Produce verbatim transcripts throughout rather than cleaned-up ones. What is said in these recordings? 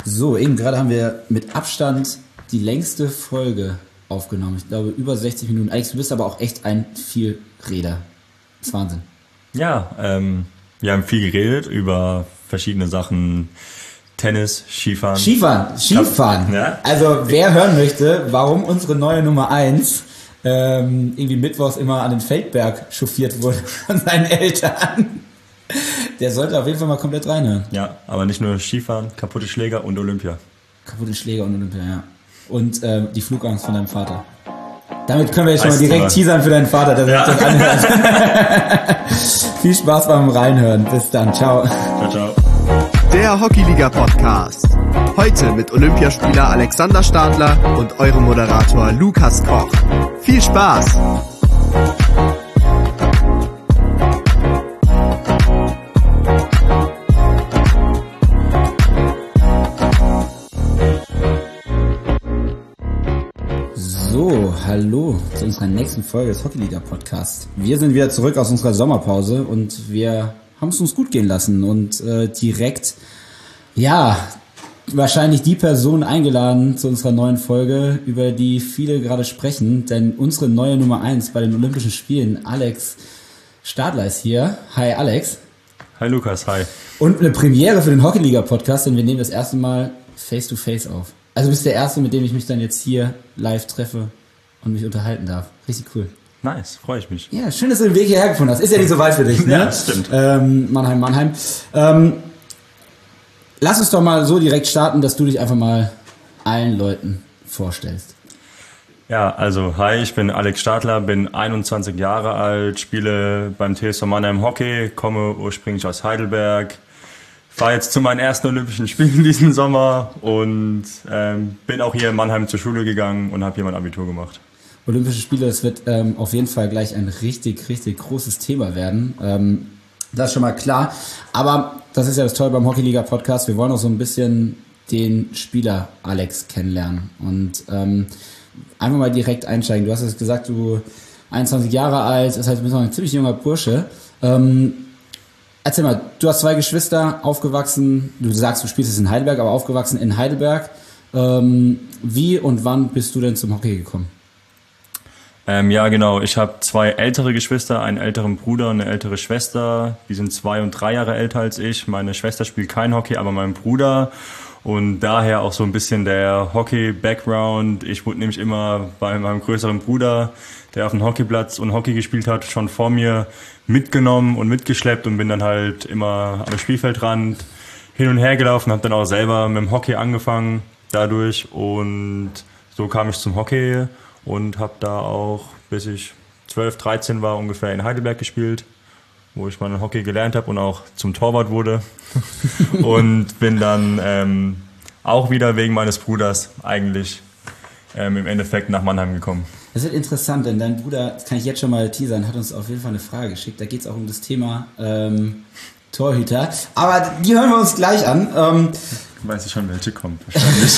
So, eben gerade haben wir mit Abstand die längste Folge aufgenommen. Ich glaube, über sechzig Minuten. Alex, du bist aber auch echt ein Vielreder. Das ist Wahnsinn. Ja, ähm, wir haben viel geredet über verschiedene Sachen. Tennis, Skifahren. Skifahren, Skifahren. Ja. Also, wer hören möchte, warum unsere neue Nummer eins ähm, irgendwie mittwochs immer an den Feldberg chauffiert wurde von seinen Eltern, der sollte auf jeden Fall mal komplett reinhören. Ja, aber nicht nur Skifahren, kaputte Schläger und Olympia. Kaputte Schläger und Olympia, ja. Und ähm, die Flugangst von deinem Vater. Damit können wir jetzt schon mal Heißt direkt aber. teasern für deinen Vater, dass er Ja. sich das anhört. Viel Spaß beim Reinhören. Bis dann. Ciao. Ciao, ciao. Der Hockeyliga-Podcast. Heute mit Olympiaspieler Alexander Stadler und eurem Moderator Lukas Koch. Viel Spaß! So, hallo zu unserer nächsten Folge des Hockeyliga-Podcasts. Wir sind wieder zurück aus unserer Sommerpause und wir haben es uns gut gehen lassen und äh, direkt, ja, wahrscheinlich die Person eingeladen zu unserer neuen Folge, über die viele gerade sprechen, denn unsere neue Nummer eins bei den Olympischen Spielen, Alex Stadler, ist hier. Hi Alex. Hi Lukas, hi. Und eine Premiere für den Hockeyliga-Podcast, denn wir nehmen das erste Mal Face-to-Face auf. Also du bist der Erste, mit dem ich mich dann jetzt hier live treffe und mich unterhalten darf. Richtig cool. Nice, freue ich mich. Ja, schön, dass du den Weg hierher gefunden hast. Ist ja nicht so weit für dich, ne? Ja, das stimmt. Ähm, Mannheim, Mannheim. Ähm, lass uns doch mal so direkt starten, dass du dich einfach mal allen Leuten vorstellst. Ja, also hi, ich bin Alex Stadler, bin einundzwanzig Jahre alt, spiele beim T S V Mannheim Hockey, komme ursprünglich aus Heidelberg, fahre jetzt zu meinen ersten Olympischen Spielen diesen Sommer und ähm, bin auch hier in Mannheim zur Schule gegangen und habe hier mein Abitur gemacht. Olympische Spiele, das wird ähm, auf jeden Fall gleich ein richtig, richtig großes Thema werden. Ähm, das ist schon mal klar. Aber das ist ja das Tolle beim Hockeyliga-Podcast. Wir wollen auch so ein bisschen den Spieler Alex kennenlernen. Und ähm, einfach mal direkt einsteigen. Du hast jetzt gesagt, du einundzwanzig Jahre alt, das heißt, du bist noch ein ziemlich junger Bursche. Ähm, erzähl mal, du hast zwei Geschwister, aufgewachsen, du sagst, du spielst jetzt in Heidelberg, aber aufgewachsen in Heidelberg. Ähm, wie und wann bist du denn zum Hockey gekommen? Ähm, ja, genau. Ich habe zwei ältere Geschwister, einen älteren Bruder und eine ältere Schwester. Die sind zwei und drei Jahre älter als ich. Meine Schwester spielt kein Hockey, aber mein Bruder. Und daher auch so ein bisschen der Hockey-Background. Ich wurde nämlich immer bei meinem größeren Bruder, der auf dem Hockeyplatz und Hockey gespielt hat, schon vor mir mitgenommen und mitgeschleppt und bin dann halt immer am Spielfeldrand hin und her gelaufen, habe dann auch selber mit dem Hockey angefangen dadurch. Und so kam ich zum Hockey. Und habe da auch, bis ich zwölf, dreizehn war, ungefähr in Heidelberg gespielt, wo ich mal Hockey gelernt habe und auch zum Torwart wurde. Und bin dann ähm, auch wieder wegen meines Bruders eigentlich ähm, im Endeffekt nach Mannheim gekommen. Das wird interessant, denn dein Bruder, das kann ich jetzt schon mal teasern, hat uns auf jeden Fall eine Frage geschickt. Da geht es auch um das Thema ähm, Torhüter. Aber die hören wir uns gleich an. Ähm, Weiß ich schon, welche kommt wahrscheinlich.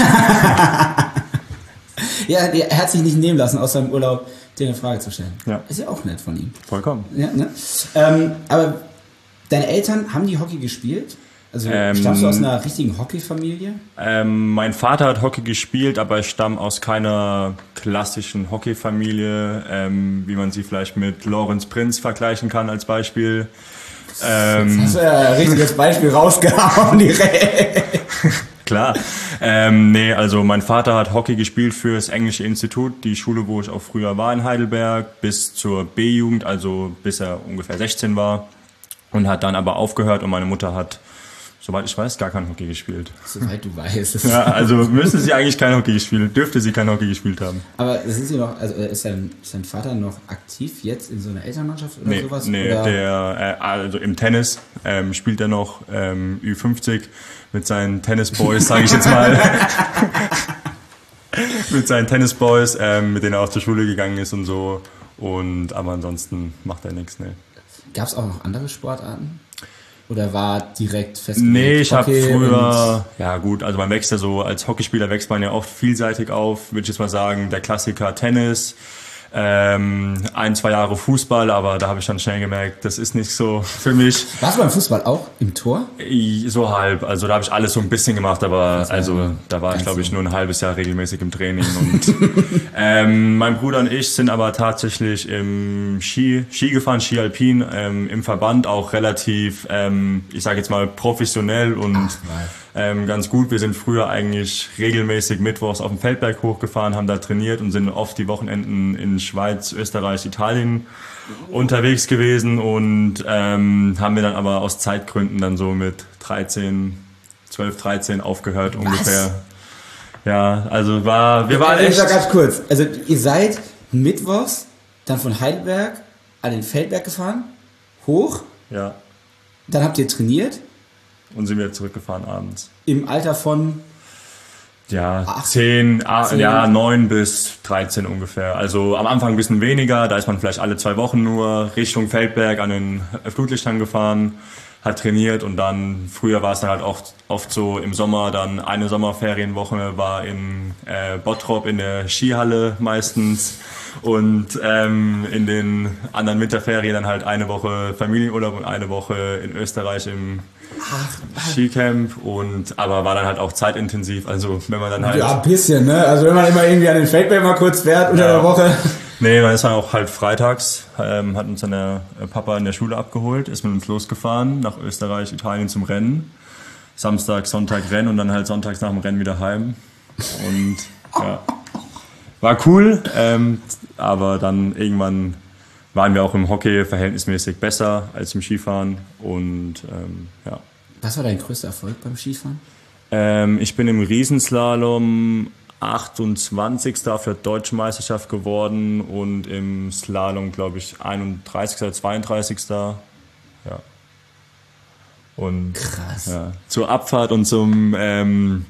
Ja, er hat sich nicht nehmen lassen, aus seinem Urlaub dir eine Frage zu stellen. Ja. Ist ja auch nett von ihm. Vollkommen. Ja, ne? ähm, aber deine Eltern, haben die Hockey gespielt? Also Ähm, stammst du aus einer richtigen Hockeyfamilie? Ähm, mein Vater hat Hockey gespielt, aber ich stamme aus keiner klassischen Hockeyfamilie, ähm, wie man sie vielleicht mit Lorenz Prinz vergleichen kann als Beispiel. Ähm, Hast du ja ein richtiges Beispiel rausgehauen direkt. Klar. Ähm, nee, also mein Vater hat Hockey gespielt für das Englische Institut, die Schule, wo ich auch früher war in Heidelberg, bis zur B-Jugend, also bis er ungefähr sechzehn war, und hat dann aber aufgehört und meine Mutter hat, soweit ich weiß, gar kein Hockey gespielt. Soweit du weißt. Ja, also müsste sie eigentlich kein Hockey gespielt, dürfte sie kein Hockey gespielt haben. Aber sind sie noch, also ist dein, ist dein Vater noch aktiv jetzt in so einer Elternmannschaft oder Nee, sowas? nee oder? der, äh, also im Tennis ähm, spielt er noch ähm, Ü fünfzig mit seinen Tennisboys, sage ich jetzt mal. mit seinen Tennisboys, ähm, mit denen er auch zur Schule gegangen ist und so. Und aber ansonsten macht er nichts, ne. Gab es auch noch andere Sportarten? Oder war direkt festgelegt? Nee, ich habe Hockey früher, ja gut, also man wächst ja so, als Hockeyspieler wächst man ja oft vielseitig auf, würde ich jetzt mal sagen, der Klassiker Tennis, Ähm, ein, zwei Jahre Fußball, aber da habe ich dann schnell gemerkt, das ist nicht so für mich. Warst du beim Fußball auch im Tor? So halb, also da habe ich alles so ein bisschen gemacht, aber also da war ich glaube ich nur ein halbes Jahr regelmäßig im Training und ähm, mein Bruder und ich sind aber tatsächlich im Ski, Ski gefahren, Ski Alpin, ähm, im Verband auch relativ, ähm, ich sage jetzt mal professionell und Ach, ähm, ganz gut. Wir sind früher eigentlich regelmäßig mittwochs auf dem Feldberg hochgefahren, haben da trainiert und sind oft die Wochenenden in Schweiz, Österreich, Italien unterwegs gewesen und ähm, haben wir dann aber aus Zeitgründen dann so mit dreizehn, zwölf, dreizehn aufgehört. Was? Ungefähr. Ja, also war, wir waren echt... Ich sag ganz kurz, also ihr seid mittwochs dann von Heidelberg an den Feldberg gefahren, hoch, ja. Dann habt ihr trainiert. Und sind wieder zurückgefahren abends. Im Alter von? Ja, acht, zehn, zehn, ja, neun bis dreizehn ungefähr. Also am Anfang ein bisschen weniger, da ist man vielleicht alle zwei Wochen nur Richtung Feldberg an den Flutlichtern gefahren, hat trainiert und dann, früher war es dann halt oft, oft so im Sommer, dann eine Sommerferienwoche war in äh, Bottrop in der Skihalle meistens und ähm, in den anderen Winterferien dann halt eine Woche Familienurlaub und eine Woche in Österreich im Ach, Skicamp und aber war dann halt auch zeitintensiv, also wenn man dann halt... Ja, ein bisschen, ne? Also wenn man immer irgendwie an den Feldberg mal kurz fährt unter ja. der Woche. Nee, man ist dann auch halt freitags, ähm, hat uns dann der Papa in der Schule abgeholt, ist mit uns losgefahren nach Österreich, Italien zum Rennen. Samstag, Sonntag Rennen und dann halt sonntags nach dem Rennen wieder heim. Und ja, war cool, ähm, aber dann irgendwann waren wir auch im Hockey verhältnismäßig besser als im Skifahren und ähm, ja. Was war dein größter Erfolg beim Skifahren? Ähm, ich bin im Riesenslalom achtundzwanzigster auf der Deutschen Meisterschaft geworden und im Slalom, glaube ich, einunddreißigster oder zweiunddreißigster Ja. Und krass. Ja, zur Abfahrt und zum ähm,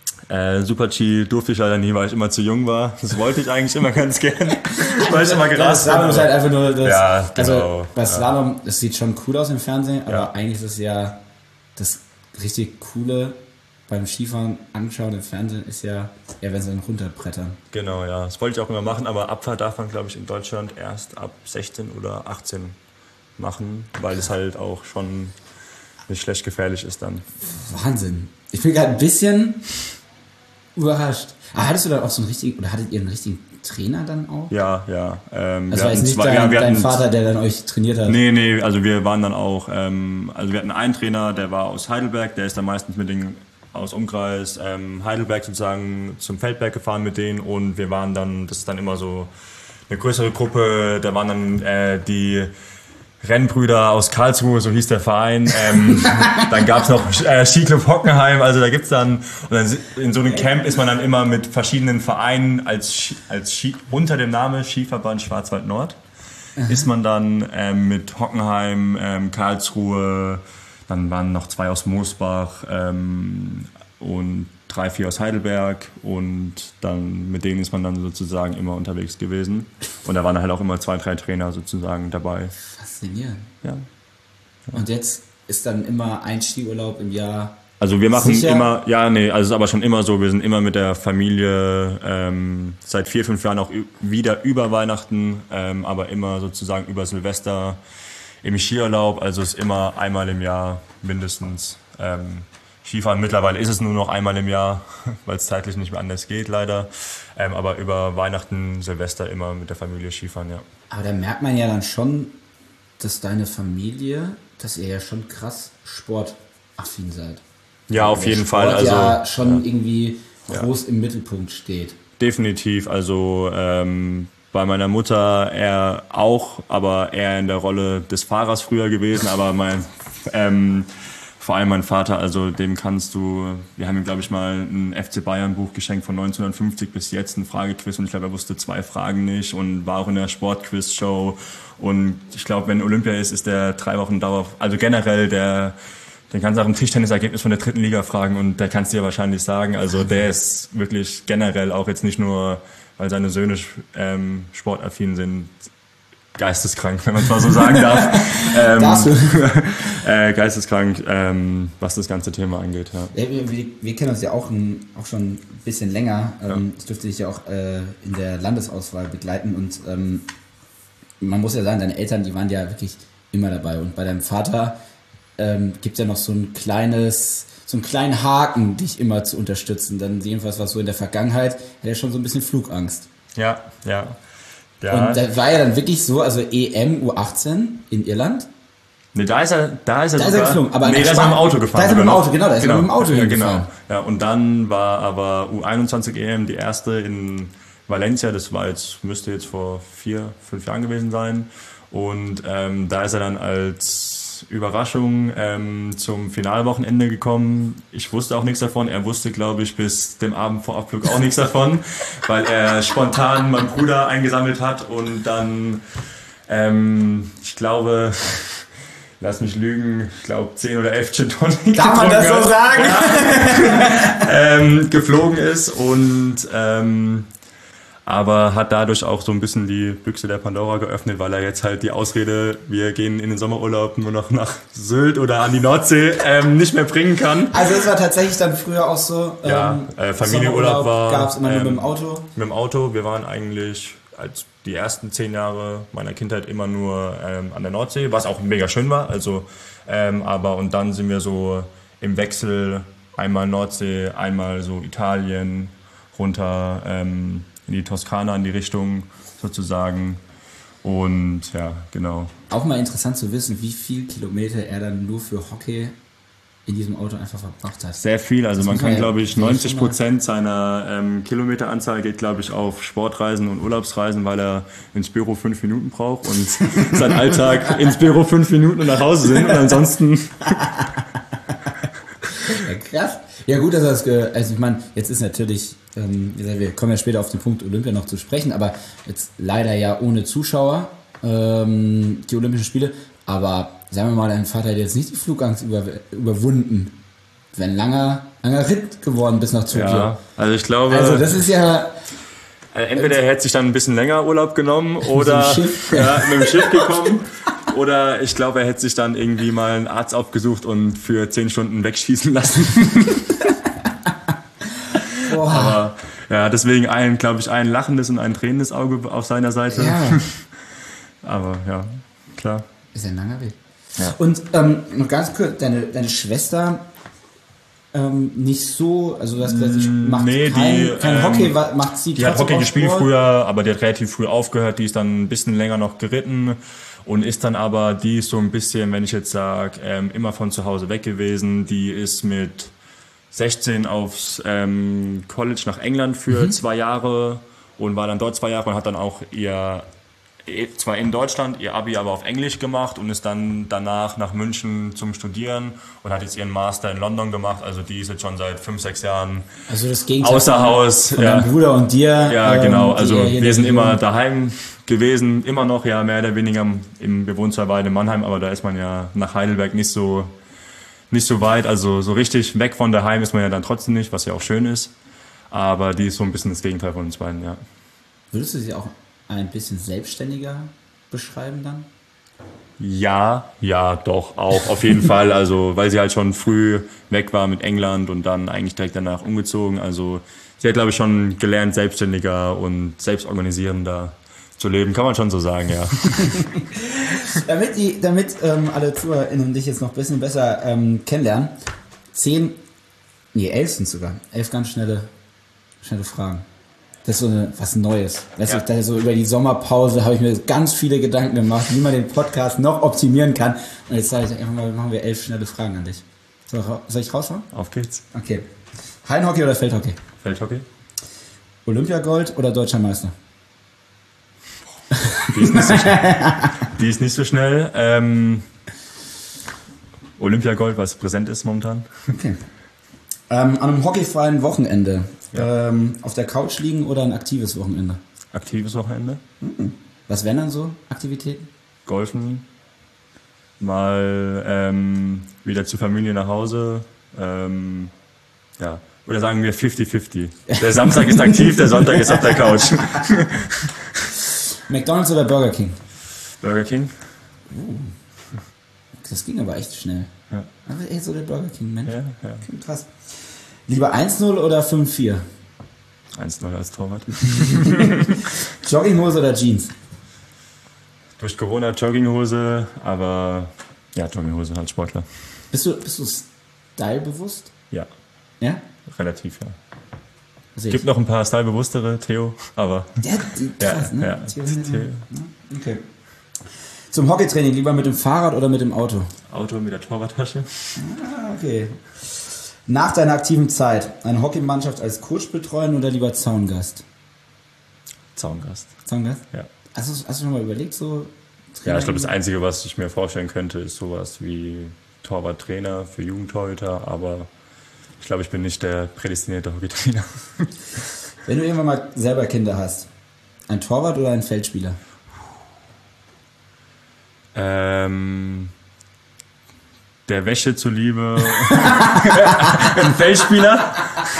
äh, Super-G durfte ich leider nie, weil ich immer zu jung war. Das wollte ich eigentlich immer ganz gern. Weil ich immer gerast Slalom ist halt einfach nur das. Ja, genau. Also bei Slalom, das sieht schon cool aus im Fernsehen, aber ja. eigentlich ist es ja das richtig Coole beim Skifahren anschauen im Fernsehen ist ja, ja wenn sie dann runterbrettern. Genau, ja. Das wollte ich auch immer machen, aber Abfahrt darf man, glaube ich, in Deutschland erst ab sechzehn oder achtzehn machen, weil es halt auch schon nicht schlecht gefährlich ist dann. Wahnsinn. Ich bin gerade ein bisschen überrascht. Aber hattest du dann auch so einen richtigen, oder hattet ihr einen richtigen Trainer dann auch? Ja, ja. Ähm, also war es nicht zwei, dein, ja, wir dein Vater, der dann euch trainiert hat? Nee, nee, also wir waren dann auch, ähm, also wir hatten einen Trainer, der war aus Heidelberg, der ist dann meistens mit den aus Umkreis ähm, Heidelberg sozusagen zum Feldberg gefahren mit denen und wir waren dann, das ist dann immer so eine größere Gruppe, da waren dann äh, die Rennbrüder aus Karlsruhe, so hieß der Verein. Ähm, dann gab's noch äh, Skiclub Hockenheim, also da gibt's dann, und dann in so einem Camp ist man dann immer mit verschiedenen Vereinen als, Ski, als Ski, unter dem Namen Skiverband Schwarzwald Nord, Aha. ist man dann ähm, mit Hockenheim, ähm, Karlsruhe, dann waren noch zwei aus Moosbach ähm, und drei, vier aus Heidelberg und dann mit denen ist man dann sozusagen immer unterwegs gewesen. Und da waren halt auch immer zwei, drei Trainer sozusagen dabei. Faszinierend. Ja. Ja. Und jetzt ist dann immer ein Skiurlaub im Jahr? Also wir machen sicher? immer, ja nee, also es ist aber schon immer so, wir sind immer mit der Familie ähm, seit vier, fünf Jahren auch wieder über Weihnachten, ähm, aber immer sozusagen über Silvester im Skiurlaub, also es ist immer einmal im Jahr mindestens. Ähm, Skifahren mittlerweile ist es nur noch einmal im Jahr, weil es zeitlich nicht mehr anders geht, leider. Ähm, aber über Weihnachten, Silvester immer mit der Familie Skifahren, ja. Aber da merkt man ja dann schon, dass deine Familie, dass ihr ja schon krass sportaffin seid. Ja, auf jeden Fall. Also ja schon ja. irgendwie groß ja. im Mittelpunkt steht. Definitiv. Also ähm, bei meiner Mutter eher auch, aber eher in der Rolle des Fahrers früher gewesen. Aber mein ähm, vor allem mein Vater, also dem kannst du, wir haben ihm, glaube ich, mal ein F C Bayern Buch geschenkt von neunzehnhundertfünfzig bis jetzt, ein Fragequiz und ich glaube, er wusste zwei Fragen nicht und war auch in der Sportquiz-Show und ich glaube, wenn Olympia ist, ist der drei Wochen Dauer, also generell der, den kannst du auch im Tischtennisergebnis von der dritten Liga fragen und der kannst du dir wahrscheinlich sagen, also der ist wirklich generell auch jetzt nicht nur, weil seine Söhne ähm, sportaffin sind, geisteskrank, wenn man es mal so sagen darf. ähm, Darfst du? äh, geisteskrank, ähm, was das ganze Thema angeht. Ja. Ja, wir, wir, wir kennen uns ja auch, ein, auch schon ein bisschen länger. Ähm, ja. Ich durfte dich ja auch äh, in der Landesauswahl begleiten und ähm, man muss ja sagen, deine Eltern, die waren ja wirklich immer dabei. Und bei deinem Vater ähm, gibt es ja noch so ein kleines, so einen kleinen Haken, dich immer zu unterstützen. Dann jedenfalls war es so in der Vergangenheit, hat er schon so ein bisschen Flugangst. Ja, ja. Ja. Und da war ja dann wirklich so, also E M U achtzehn in Irland. Nee, da ist er, da ist er da sogar, ist er geflogen, aber nee, da ist er mit dem Auto gefahren. Da ist er mit dem Auto, genau, da ist genau. er mit dem Auto ja, hingefahren. Genau. Ja, und dann war aber U einundzwanzig E M die erste in Valencia, das war jetzt, müsste jetzt vor vier, fünf Jahren gewesen sein. Und ähm, da ist er dann als Überraschung ähm, zum Finalwochenende gekommen. Ich wusste auch nichts davon. Er wusste, glaube ich, bis dem Abend vor Abflug auch nichts davon, weil er spontan meinen Bruder eingesammelt hat und dann, ähm, ich glaube, lass mich lügen, ich glaube zehn oder elf Gin Tonic Darf man das so sagen? Ja. ähm, geflogen ist und ähm, aber hat dadurch auch so ein bisschen die Büchse der Pandora geöffnet, weil er jetzt halt die Ausrede, wir gehen in den Sommerurlaub nur noch nach Sylt oder an die Nordsee, ähm, nicht mehr bringen kann. Also es war tatsächlich dann früher auch so, ja, ähm, äh, Familienurlaub war... gab es immer nur ähm, mit dem Auto? Mit dem Auto, wir waren eigentlich als die ersten zehn Jahre meiner Kindheit immer nur ähm, an der Nordsee, was auch mega schön war, also ähm, aber und dann sind wir so im Wechsel einmal Nordsee, einmal so Italien, runter... Ähm, in die Toskana, in die Richtung sozusagen. Und ja, genau. Auch mal interessant zu wissen, wie viel Kilometer er dann nur für Hockey in diesem Auto einfach verbracht hat. Sehr viel, also das man kann, ja, glaube ich, neunzig Prozent seiner ähm, Kilometeranzahl geht, glaube ich, auf Sportreisen und Urlaubsreisen, weil er ins Büro fünf Minuten braucht und sein Alltag ins Büro fünf Minuten und nach Hause sind und ansonsten... Ja, krass. Ja gut, dass das, also ich meine, jetzt ist natürlich, ähm, wir kommen ja später auf den Punkt Olympia noch zu sprechen, aber jetzt leider ja ohne Zuschauer, ähm, die Olympischen Spiele, aber sagen wir mal, dein Vater hat jetzt nicht die Flugangst über, überwunden. Wäre ein langer, langer Ritt geworden bis nach Tokio. Ja, also ich glaube... Also das ist ja... Entweder er hätte sich dann ein bisschen länger Urlaub genommen oder mit dem Schiff, ja, mit dem Schiff gekommen. Oder ich glaube, er hätte sich dann irgendwie mal einen Arzt aufgesucht und für zehn Stunden wegschießen lassen. Boah. Aber ja, deswegen ein, glaube ich, ein lachendes und ein tränendes Auge auf seiner Seite. Ja. Aber ja, klar. Ist ein langer Weg. Ja. Und ähm, noch ganz kurz, deine, deine Schwester ähm, nicht so, also du hast gesagt, sie macht nee, kein, die, kein ähm, Hockey, macht sie Die hat trotzdem Hockey auch gespielt Sport? früher, aber die hat relativ früh aufgehört. Die ist dann ein bisschen länger noch geritten und ist dann aber, die ist so ein bisschen, wenn ich jetzt sage, ähm, immer von zu Hause weg gewesen. Die ist mit sechzehn aufs ähm, College nach England für mhm. zwei Jahre und war dann dort zwei Jahre und hat dann auch ihr, zwar in Deutschland, ihr Abi aber auf Englisch gemacht und ist dann danach nach München zum Studieren und hat jetzt ihren Master in London gemacht. Also die ist jetzt schon seit fünf, sechs Jahren also das Gegenteil außer von, Haus. Von ja. deinem Bruder und dir. Ja, genau. Ähm, also wir sind immer Region. daheim gewesen, immer noch, ja, mehr oder weniger im, wir wohnen zwar beide in Mannheim, aber da ist man ja nach Heidelberg nicht so, nicht so weit. Also so richtig weg von daheim ist man ja dann trotzdem nicht, was ja auch schön ist. Aber die ist so ein bisschen das Gegenteil von uns beiden, ja. Würdest du sie auch ein bisschen selbstständiger beschreiben dann? Ja, ja, doch, auch auf jeden Fall. Also, weil sie halt schon früh weg war mit England und dann eigentlich direkt danach umgezogen. Also, sie hat, glaube ich, schon gelernt, selbstständiger und selbstorganisierender zu leben, kann man schon so sagen, ja. damit die, damit ähm, alle ZuhörerInnen dich jetzt noch ein bisschen besser ähm, kennenlernen, zehn, nee, elf sind sogar, elf ganz schnelle, schnelle Fragen. Das ist so eine, was Neues. Weißt ja. du, da so über die Sommerpause habe ich mir ganz viele Gedanken gemacht, wie man den Podcast noch optimieren kann. Und jetzt sage ich einfach mal, machen wir elf schnelle Fragen an dich. Soll, soll ich raushauen? Auf geht's. Okay. Hallenhockey oder Feldhockey? Feldhockey. Olympiagold oder Deutscher Meister? Die ist nicht so schnell. Die ist nicht so schnell. Ähm, Olympiagold, was präsent ist momentan. Okay. Ähm, an einem hockeyfreien Wochenende ja. ähm, auf der Couch liegen oder ein aktives Wochenende? Aktives Wochenende. Mhm. Was wären dann so Aktivitäten? Golfen. Mal ähm, wieder zur Familie nach Hause. Ähm, ja. Oder sagen wir fifty fifty. Der Samstag ist aktiv, der Sonntag ist auf der Couch. McDonald's oder Burger King? Burger King. Uh, das ging aber echt schnell. Ja. Aber echt so der Burger King, Mensch. Ja, ja. Krass. Lieber eins null oder fünf vier? eins null als Torwart. Jogginghose oder Jeans? Durch Corona Jogginghose, aber ja, Jogginghose als Sportler. Bist du, bist du stylebewusst? Ja. Ja? Relativ, ja. Es gibt noch ein paar stylebewusstere, Theo, aber... Ja, die, krass, ja, ne? ja. Theo, Theo. Okay. Zum Hockeytraining lieber mit dem Fahrrad oder mit dem Auto? Auto mit der Torwarttasche. Ah, okay. Nach deiner aktiven Zeit, eine Hockeymannschaft als Coach betreuen oder lieber Zaungast? Zaungast. Zaungast? Ja. Hast du, hast du schon mal überlegt, so... Ja, ich glaube, das Einzige, was ich mir vorstellen könnte, ist sowas wie Torwarttrainer für Jugendtorhüter, aber ich glaube, ich bin nicht der prädestinierte Hockeytrainer. Wenn du irgendwann mal selber Kinder hast, ein Torwart oder ein Feldspieler? Ähm, der Wäsche zuliebe ein Feldspieler.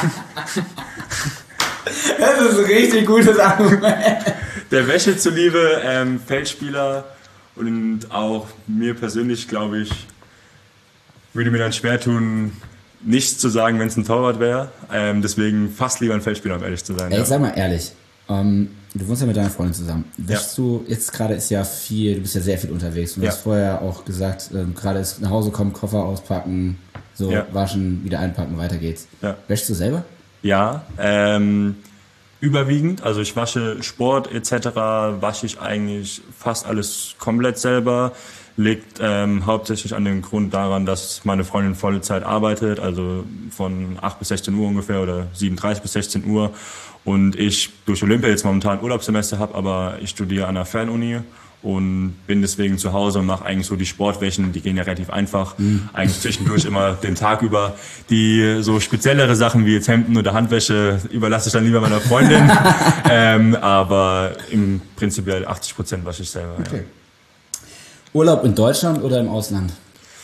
Das ist ein richtig gutes Argument. Der Wäsche zuliebe ähm, Feldspieler und auch mir persönlich, glaube ich, würde mir dann schwer tun, nichts zu sagen, wenn es ein Torwart wäre. Ähm, deswegen fast lieber ein Feldspieler, um ehrlich zu sein. Ey, ja. Sag mal ehrlich, ähm, du wohnst ja mit deiner Freundin zusammen. Wäschst ja. du, jetzt gerade ist ja viel, du bist ja sehr viel unterwegs. Du ja. hast vorher auch gesagt, ähm, gerade ist nach Hause kommen, Koffer auspacken, so ja. waschen, wieder einpacken, weiter geht's. Ja. Wäschst du selber? Ja, ähm, überwiegend. Also ich wasche Sport et cetera, wasche ich eigentlich fast alles komplett selber. Liegt ähm, hauptsächlich an dem Grund daran, dass meine Freundin volle Zeit arbeitet, also von acht bis sechzehn Uhr ungefähr oder sieben Uhr dreißig bis sechzehn Uhr. Und ich durch Olympia jetzt momentan Urlaubssemester habe, aber ich studiere an einer Fernuni und bin deswegen zu Hause und mache eigentlich so die Sportwäschen, die gehen ja relativ einfach, mhm. eigentlich zwischendurch immer den Tag über. Die so speziellere Sachen wie jetzt Hemden oder Handwäsche überlasse ich dann lieber meiner Freundin, ähm, aber im prinzipiell achtzig Prozent wasche ich selber. Okay. Ja. Urlaub in Deutschland oder im Ausland?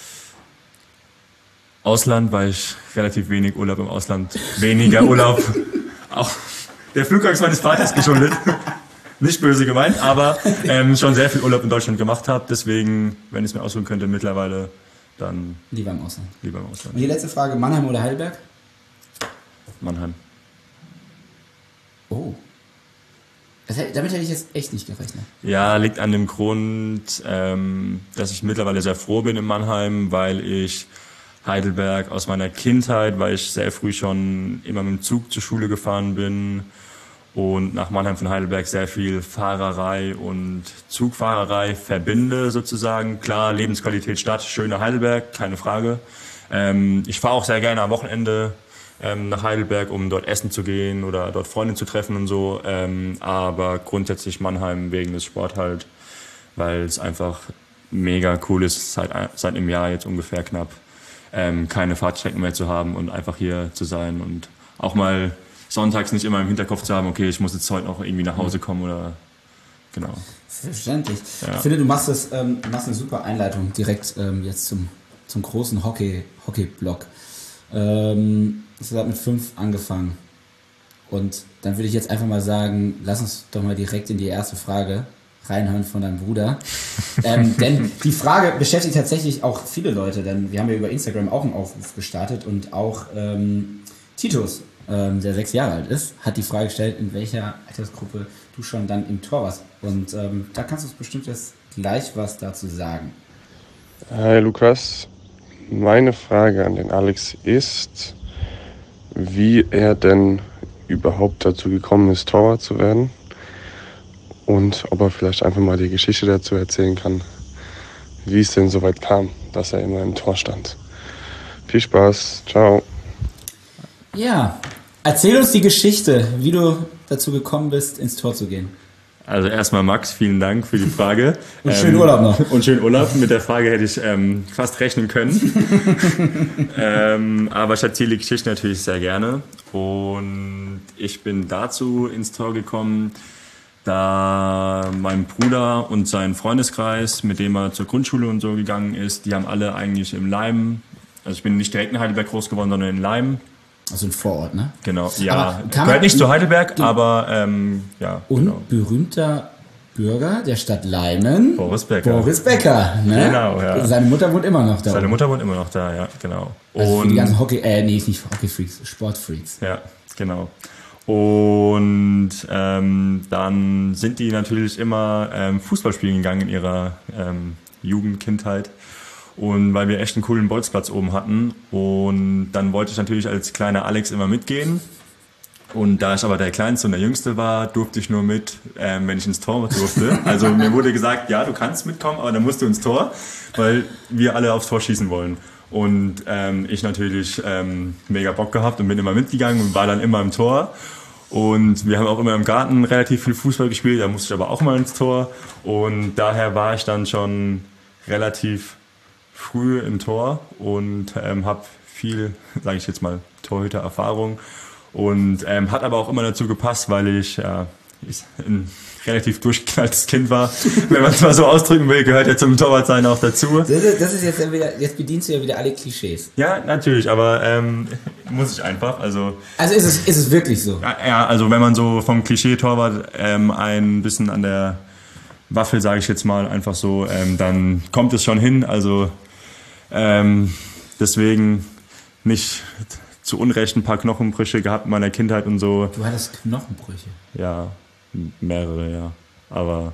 Ausland, weil ich relativ wenig Urlaub im Ausland, weniger Urlaub, auch der Flugangst meines Vaters geschuldet. Nicht böse gemeint, aber ähm, schon sehr viel Urlaub in Deutschland gemacht habe. Deswegen, wenn ich es mir aussuchen könnte, mittlerweile dann... Lieber im Ausland. Lieber im Ausland. Und die letzte Frage, Mannheim oder Heidelberg? Mannheim. Oh. Das, damit hätte ich jetzt echt nicht gerechnet. Ja, liegt an dem Grund, ähm, dass ich mittlerweile sehr froh bin in Mannheim, weil ich Heidelberg aus meiner Kindheit, weil ich sehr früh schon immer mit dem Zug zur Schule gefahren bin und nach Mannheim von Heidelberg sehr viel Fahrerei und Zugfahrerei verbinde sozusagen. Klar, Lebensqualität Stadt, schöner Heidelberg, keine Frage. Ähm, ich fahre auch sehr gerne am Wochenende ähm, nach Heidelberg, um dort essen zu gehen oder dort Freunde zu treffen und so. Ähm, aber grundsätzlich Mannheim wegen des Sport halt, weil es einfach mega cool ist, seit, seit einem Jahr jetzt ungefähr knapp, ähm, keine Fahrtstrecken mehr zu haben und einfach hier zu sein und auch mal sonntags nicht immer im Hinterkopf zu haben, okay, ich muss jetzt heute noch irgendwie nach Hause kommen oder genau. Verständlich. Ja. Ich finde, du machst, das, ähm, machst eine super Einleitung direkt ähm, jetzt zum, zum großen Hockey, Hockey-Block. Ähm, du hast mit fünf angefangen. Und dann würde ich jetzt einfach mal sagen, lass uns doch mal direkt in die erste Frage reinhören von deinem Bruder. ähm, denn die Frage beschäftigt tatsächlich auch viele Leute, denn wir haben ja über Instagram auch einen Aufruf gestartet und auch ähm, Titus, ähm, der sechs Jahre alt ist, hat die Frage gestellt, in welcher Altersgruppe du schon dann im Tor warst. Und ähm, da kannst du uns bestimmt jetzt gleich was dazu sagen. Hi Lukas, meine Frage an den Alex ist, wie er denn überhaupt dazu gekommen ist, Torwart zu werden und ob er vielleicht einfach mal die Geschichte dazu erzählen kann, wie es denn so weit kam, dass er immer im Tor stand. Viel Spaß, ciao. Ja, erzähl uns die Geschichte, wie du dazu gekommen bist, ins Tor zu gehen. Also erstmal Max, vielen Dank für die Frage. Und schönen ähm, Urlaub noch. Und schönen Urlaub. Mit der Frage hätte ich ähm, fast rechnen können. ähm, aber ich erzähle die Geschichte natürlich sehr gerne. Und ich bin dazu ins Tor gekommen, da mein Bruder und sein Freundeskreis, mit dem er zur Grundschule und so gegangen ist, die haben alle eigentlich im Leim, also ich bin nicht direkt in Heidelberg groß geworden, sondern in Leim. Also ein Vorort, ne? Genau, ja. Gehört nicht zu Heidelberg, genau. aber ähm, ja. Und genau. berühmter, Bürger der Stadt Leimen. Boris Becker. Boris Becker, ne? Genau, ja. Seine Mutter wohnt immer noch da. Seine Mutter wohnt immer noch da, ja, genau. Also und die ganzen Hockey, äh, nee, nicht Hockey-Freaks, Sportfreaks. Ja, genau. Und ähm, dann sind die natürlich immer ähm, Fußball spielen gegangen in ihrer ähm, Jugend, Kindheit. Und weil wir echt einen coolen Bolzplatz oben hatten. Und dann wollte ich natürlich als kleiner Alex immer mitgehen. Und da ich aber der Kleinste und der Jüngste war, durfte ich nur mit, ähm, wenn ich ins Tor durfte. Also mir wurde gesagt, ja, du kannst mitkommen, aber dann musst du ins Tor, weil wir alle aufs Tor schießen wollen. Und ähm, ich natürlich ähm, mega Bock gehabt und bin immer mitgegangen und war dann immer im Tor. Und wir haben auch immer im Garten relativ viel Fußball gespielt, da musste ich aber auch mal ins Tor. Und daher war ich dann schon relativ früh im Tor und ähm, habe viel, sage ich jetzt mal, Torhüter-Erfahrung. Und ähm, hat aber auch immer dazu gepasst, weil ich, ja, ich ein relativ durchgeknalltes Kind war. Wenn man es mal so ausdrücken will, gehört ja zum Torwartsein auch dazu. Das ist, das ist jetzt ja wieder, jetzt bedienst du ja wieder alle Klischees. Ja, natürlich, aber ähm, muss ich einfach. Also, also ist es, ist es wirklich so? Ja, also wenn man so vom Klischee-Torwart ähm, ein bisschen an der Waffel, sage ich jetzt mal, einfach so, ähm, dann kommt es schon hin. Also ähm, deswegen nicht zu Unrecht ein paar Knochenbrüche gehabt in meiner Kindheit und so. Du hattest Knochenbrüche? Ja, mehrere, ja. Aber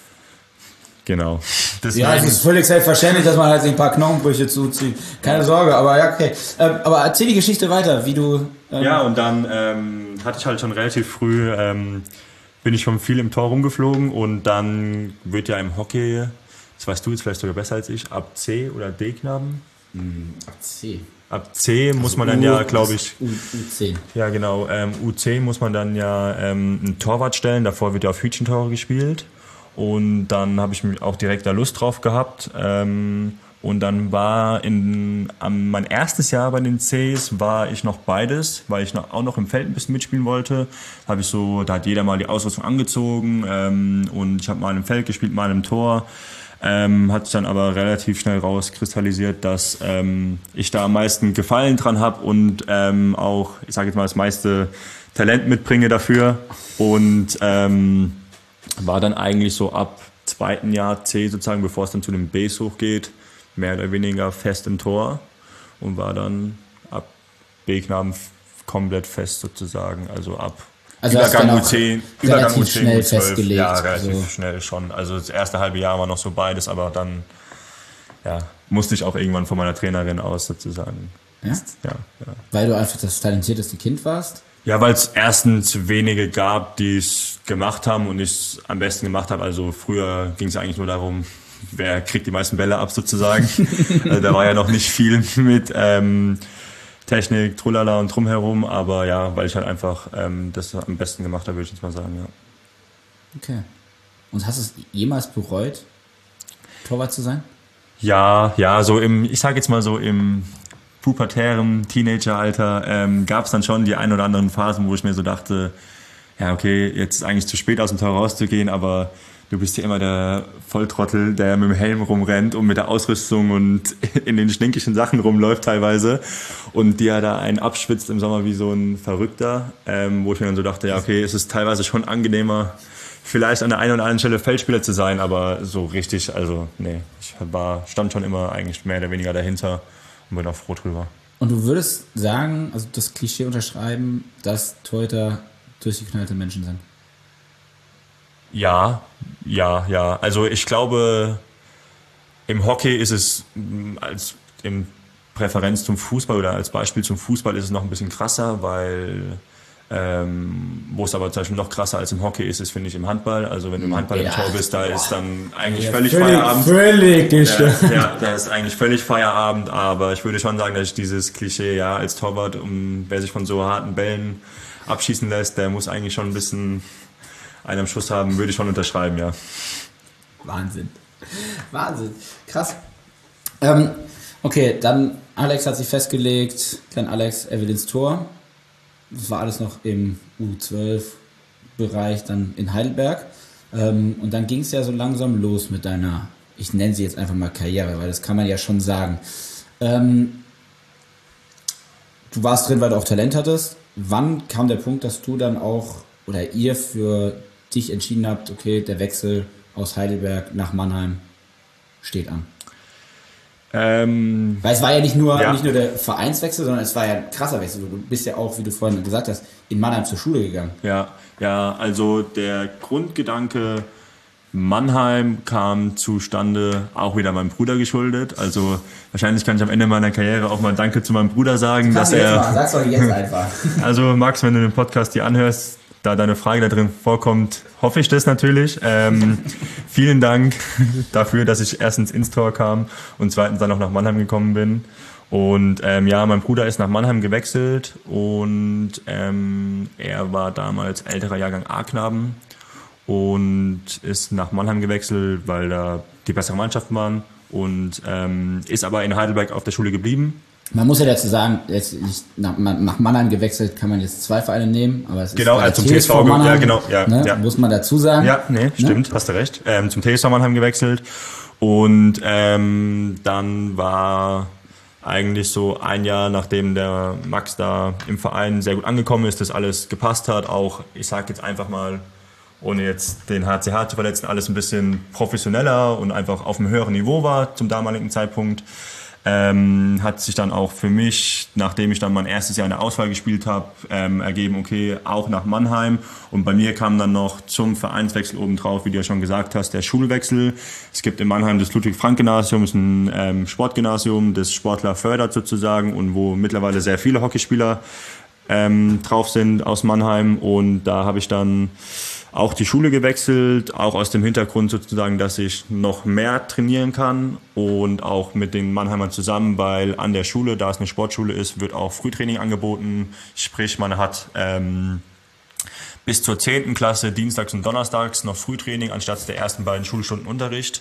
genau. Deswegen. Ja, es ist völlig selbstverständlich, dass man halt sich ein paar Knochenbrüche zuzieht. Keine Sorge, aber ja, okay. Ähm, aber erzähl die Geschichte weiter, wie du... Ähm ja, und dann ähm, hatte ich halt schon relativ früh, ähm, bin ich schon viel im Tor rumgeflogen und dann wird ja im Hockey, das weißt du jetzt vielleicht sogar besser als ich, ab C oder D-Knaben? Hm, ab C. Ab C muss also man dann U, ja, glaube ich... U, U10. Ja, genau. Ähm, U zehn muss man dann ja ähm, einen Torwart stellen. Davor wird ja auf Hütchentore gespielt. Und dann habe ich auch direkt da Lust drauf gehabt. Ähm, und dann war in am, mein erstes Jahr bei den Cs war ich noch beides, weil ich noch, auch noch im Feld ein bisschen mitspielen wollte. Habe ich so, da hat jeder mal die Ausrüstung angezogen ähm, und ich habe mal im Feld gespielt, mal im Tor. Ähm, hat sich dann aber relativ schnell rauskristallisiert, dass ähm, ich da am meisten Gefallen dran habe und ähm, auch, ich sage jetzt mal, das meiste Talent mitbringe dafür. Und ähm, war dann eigentlich so ab zweiten Jahr C sozusagen, bevor es dann zu den Bs hochgeht, mehr oder weniger fest im Tor und war dann ab B-Knaben komplett fest sozusagen, also ab Also Übergang U zehn, Übergang U zehn, schnell U zwölf, festgelegt. ja, relativ also. schnell schon. Also das erste halbe Jahr war noch so beides, aber dann ja, musste ich auch irgendwann von meiner Trainerin aus sozusagen. Ja? Ja, ja. Weil du einfach das talentierteste Kind warst? Ja, weil es erstens wenige gab, die es gemacht haben und ich es am besten gemacht habe. Also früher ging es eigentlich nur darum, wer kriegt die meisten Bälle ab sozusagen. Also da war ja noch nicht viel mit ähm, Technik, Trulala und drumherum, aber ja, weil ich halt einfach ähm, das am besten gemacht habe, würde ich jetzt mal sagen, ja. Okay. Und hast du es jemals bereut, Torwart zu sein? Ja, ja, so im, ich sage jetzt mal so im pubertären Teenageralter ähm, gab es dann schon die ein oder anderen Phasen, wo ich mir so dachte, ja okay, jetzt ist eigentlich zu spät aus dem Tor rauszugehen, aber du bist ja immer der Volltrottel, der mit dem Helm rumrennt und mit der Ausrüstung und in den stinkischen Sachen rumläuft teilweise und dir da einen abschwitzt im Sommer wie so ein Verrückter, ähm, wo ich mir dann so dachte, ja okay, es ist teilweise schon angenehmer, vielleicht an der einen oder anderen Stelle Feldspieler zu sein, aber so richtig, also nee, ich war, stand schon immer eigentlich mehr oder weniger dahinter und bin auch froh drüber. Und du würdest sagen, also das Klischee unterschreiben, dass Torhüter durchgeknallte Menschen sind? Ja, ja, ja. Also ich glaube, im Hockey ist es als im Präferenz zum Fußball oder als Beispiel zum Fußball ist es noch ein bisschen krasser, weil ähm, wo es aber zum Beispiel noch krasser als im Hockey ist, ist finde ich im Handball. Also wenn du im Handball ja. im Tor bist, da ist dann eigentlich ja, völlig, völlig Feierabend. Völlig gestört. Ja, ja, da ist eigentlich völlig Feierabend, aber ich würde schon sagen, dass ich dieses Klischee, ja, als Torwart, um, wer sich von so harten Bällen abschießen lässt, der muss eigentlich schon ein bisschen einen am Schuss haben, würde ich schon unterschreiben, ja. Wahnsinn. Wahnsinn. Krass. Ähm, okay, dann Alex hat sich festgelegt, klein Alex, er will ins Tor. Das war alles noch im U zwölf Bereich, dann in Heidelberg. Ähm, und dann ging es ja so langsam los mit deiner, ich nenne sie jetzt einfach mal Karriere, weil das kann man ja schon sagen. Ähm, du warst drin, weil du auch Talent hattest. Wann kam der Punkt, dass du dann auch, oder ihr für dich entschieden habt, okay, der Wechsel aus Heidelberg nach Mannheim steht an? Ähm, Weil es war ja nicht nur, ja. nicht nur der Vereinswechsel, sondern es war ja ein krasser Wechsel. Du bist ja auch, wie du vorhin gesagt hast, in Mannheim zur Schule gegangen. Ja, ja, also der Grundgedanke Mannheim kam zustande auch wieder meinem Bruder geschuldet. Also wahrscheinlich kann ich am Ende meiner Karriere auch mal Danke zu meinem Bruder sagen, dass er... Mal, sag's doch jetzt einfach. Also Max, wenn du den Podcast hier anhörst, da deine Frage da drin vorkommt, hoffe ich das natürlich. Ähm, vielen Dank dafür, dass ich erstens ins Tor kam und zweitens dann auch nach Mannheim gekommen bin. Und ähm, ja, mein Bruder ist nach Mannheim gewechselt und ähm, er war damals älterer Jahrgang A-Knaben und ist nach Mannheim gewechselt, weil da die bessere Mannschaften waren und ähm, ist aber in Heidelberg auf der Schule geblieben. Man muss ja dazu sagen, jetzt nicht nach, nach Mannheim gewechselt kann man jetzt zwei Vereine nehmen, aber es ist genau, also zum T S V Mannheim, ja, genau, ja, ne, ja. muss man dazu sagen. Ja, nee, stimmt, ne? Hast du recht. Ähm, zum T S V Mannheim gewechselt und ähm, dann war eigentlich so ein Jahr, nachdem der Max da im Verein sehr gut angekommen ist, dass alles gepasst hat, auch, ich sag jetzt einfach mal, ohne jetzt den H C H zu verletzen, alles ein bisschen professioneller und einfach auf einem höheren Niveau war zum damaligen Zeitpunkt. Ähm, hat sich dann auch für mich, nachdem ich dann mein erstes Jahr in der Auswahl gespielt habe, ähm, ergeben, okay, auch nach Mannheim. Und bei mir kam dann noch zum Vereinswechsel obendrauf, wie du ja schon gesagt hast, der Schulwechsel. Es gibt in Mannheim das Ludwig-Frank-Gymnasium, ist ein ähm, Sportgymnasium, das Sportler fördert sozusagen und wo mittlerweile sehr viele Hockeyspieler ähm, drauf sind aus Mannheim. Und da habe ich dann auch die Schule gewechselt, auch aus dem Hintergrund sozusagen, dass ich noch mehr trainieren kann und auch mit den Mannheimern zusammen, weil an der Schule, da es eine Sportschule ist, wird auch Frühtraining angeboten. Sprich, man hat ähm, bis zur zehnten Klasse dienstags und donnerstags noch Frühtraining anstatt der ersten beiden Schulstunden Unterricht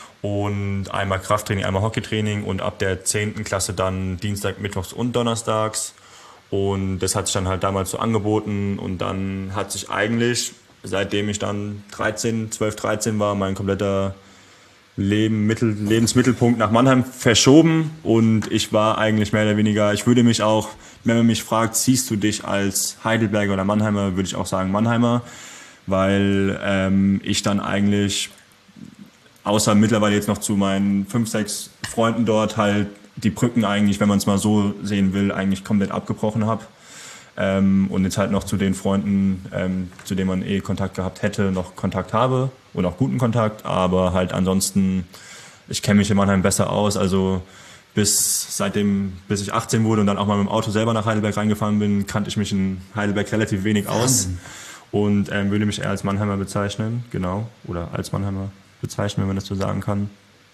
und einmal Krafttraining, einmal Hockeytraining und ab der zehnten Klasse dann Dienstag, Mittwochs und Donnerstags. Und das hat sich dann halt damals so angeboten und dann hat sich eigentlich, seitdem ich dann dreizehn, zwölf, dreizehn war, mein kompletter Leben, Mittel, Lebensmittelpunkt nach Mannheim verschoben und ich war eigentlich mehr oder weniger, ich würde mich auch, wenn man mich fragt, siehst du dich als Heidelberger oder Mannheimer, würde ich auch sagen Mannheimer, weil ähm, ich dann eigentlich, außer mittlerweile jetzt noch zu meinen fünf, sechs Freunden dort halt die Brücken eigentlich, wenn man es mal so sehen will, eigentlich komplett abgebrochen habe. Ähm, und jetzt halt noch zu den Freunden, ähm, zu denen man eh Kontakt gehabt hätte, noch Kontakt habe und auch guten Kontakt, aber halt ansonsten, ich kenne mich in Mannheim besser aus, also bis seitdem, bis ich achtzehn wurde und dann auch mal mit dem Auto selber nach Heidelberg reingefahren bin, kannte ich mich in Heidelberg relativ wenig aus und ähm, würde mich eher als Mannheimer bezeichnen, genau, oder als Mannheimer bezeichnen, wenn man das so sagen kann.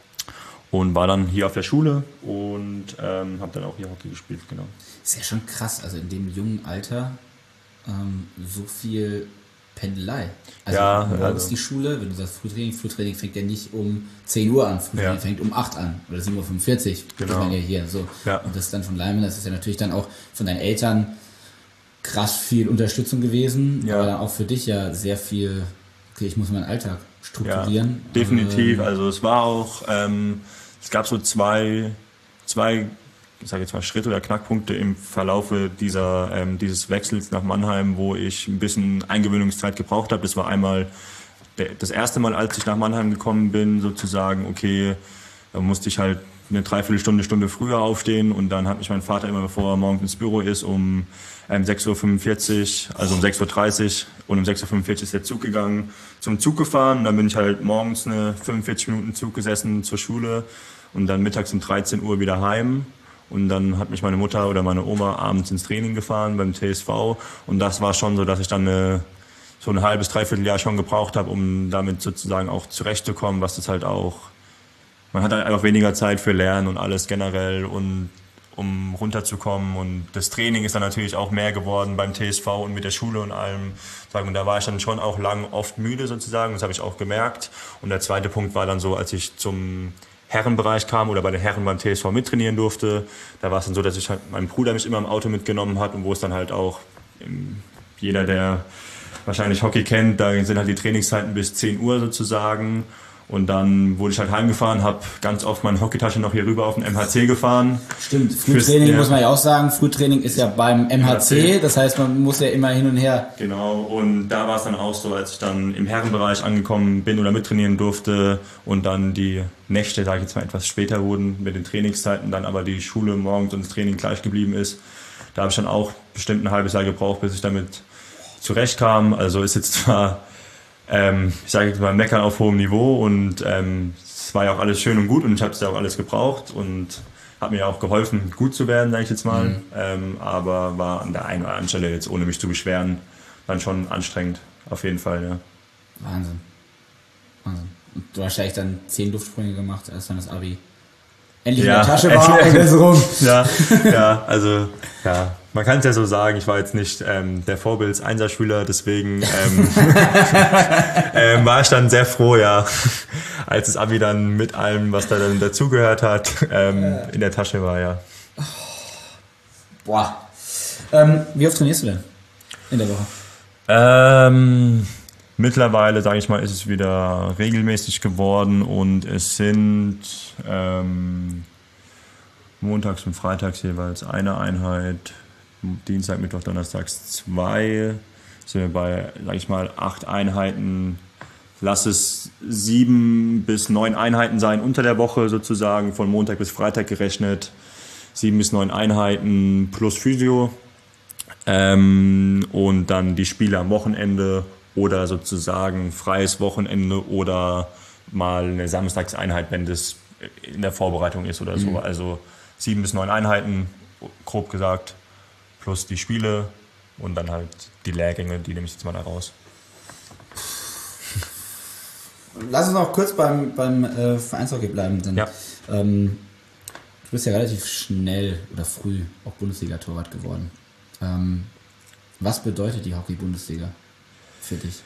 Und war dann hier auf der Schule und ähm, habe dann auch hier Hockey gespielt, genau. Ist ja schon krass, also in dem jungen Alter ähm, so viel Pendelei. Also ja, morgens also die Schule, wenn du sagst Frühtraining, Frühtraining fängt ja nicht um zehn Uhr an, Frühtraining ja. fängt um acht an oder sieben Uhr fünfundvierzig, genau. Das man ja hier so. Ja. Und das dann von Leimen, das ist ja natürlich dann auch von deinen Eltern krass viel Unterstützung gewesen, ja. aber dann auch für dich ja sehr viel, okay, ich muss meinen Alltag strukturieren. Ja, definitiv, ähm, also es war auch, ähm, es gab so zwei, zwei, ich sage jetzt mal Schritte oder Knackpunkte im Verlaufe dieser, ähm, dieses Wechsels nach Mannheim, wo ich ein bisschen Eingewöhnungszeit gebraucht habe. Das war einmal der, das erste Mal, als ich nach Mannheim gekommen bin, sozusagen, okay, da musste ich halt eine Dreiviertelstunde, Stunde früher aufstehen und dann hat mich mein Vater immer, bevor er morgens ins Büro ist, um ähm, sechs Uhr fünfundvierzig, also um sechs Uhr dreißig und um sechs Uhr fünfundvierzig ist der Zug gegangen, zum Zug gefahren. Dann bin ich halt morgens eine fünfundvierzig Minuten Zug gesessen zur Schule und dann mittags um dreizehn Uhr wieder heim. Und dann hat mich meine Mutter oder meine Oma abends ins Training gefahren beim T S V. Und das war schon so, dass ich dann eine, so ein halbes, dreiviertel Jahr schon gebraucht habe, um damit sozusagen auch zurechtzukommen, was das halt auch, man hat halt einfach weniger Zeit für Lernen und alles generell und um runterzukommen. Und das Training ist dann natürlich auch mehr geworden beim T S V und mit der Schule und allem. Und da war ich dann schon auch lang oft müde sozusagen, das habe ich auch gemerkt. Und der zweite Punkt war dann so, als ich zum Herrenbereich kam oder bei den Herren beim T S V mittrainieren durfte, da war es dann so, dass ich halt, mein Bruder mich immer im Auto mitgenommen hat und wo es dann halt auch, jeder, der wahrscheinlich Hockey kennt, da sind halt die Trainingszeiten bis zehn Uhr sozusagen Und dann wurde ich halt heimgefahren, habe ganz oft meine Hockeytasche noch hier rüber auf den M H C gefahren. Stimmt, Frühtraining ja. muss man ja auch sagen. Frühtraining ist ja beim M H C, das heißt, man muss ja immer hin und her. Genau, und da war es dann auch so, als ich dann im Herrenbereich angekommen bin oder mittrainieren durfte und dann die Nächte, sage ich jetzt mal, etwas später wurden mit den Trainingszeiten, dann aber die Schule morgens und das Training gleich geblieben ist. Da habe ich dann auch bestimmt ein halbes Jahr gebraucht, bis ich damit zurechtkam. Also ist jetzt zwar... Ähm, ich sage jetzt mal Meckern auf hohem Niveau und ähm, es war ja auch alles schön und gut und ich habe es ja auch alles gebraucht und hat mir auch geholfen, gut zu werden, sage ich jetzt mal. Mhm. Ähm, aber war an der einen oder anderen Stelle jetzt, ohne mich zu beschweren, dann schon anstrengend, auf jeden Fall, ja. Wahnsinn. Wahnsinn. Und du hast wahrscheinlich dann zehn Luftsprünge gemacht, als dann das Abi endlich ja, in der Tasche war. Endlich, rum. Ja, ja, also ja, man kann es ja so sagen, ich war jetzt nicht ähm, der Vorbilds-Einserschüler, deswegen ähm, ähm, war ich dann sehr froh, ja, als das Abi dann mit allem, was da dann dazugehört hat, ähm, äh. in der Tasche war, ja. Boah. Ähm, wie oft trainierst du denn in der Woche? Ähm, mittlerweile, sage ich mal, ist es wieder regelmäßig geworden und es sind ähm, montags und freitags jeweils eine Einheit, Dienstag, Mittwoch, Donnerstags zwei, sind wir bei, sag ich mal, acht Einheiten. Lass es sieben bis neun Einheiten sein unter der Woche sozusagen, von Montag bis Freitag gerechnet. Sieben bis neun Einheiten plus Physio. Ähm, und dann die Spiele am Wochenende oder sozusagen freies Wochenende oder mal eine Samstagseinheit, wenn das in der Vorbereitung ist oder so. Mhm. Also sieben bis neun Einheiten, grob gesagt. Plus die Spiele und dann halt die Lehrgänge, die nehme ich jetzt mal da raus. Lass uns noch kurz beim, beim äh, Vereinshockey bleiben. Denn, ja. ähm, du bist ja relativ schnell oder früh auch Bundesliga-Torwart geworden. Ähm, was bedeutet die Hockey-Bundesliga für dich?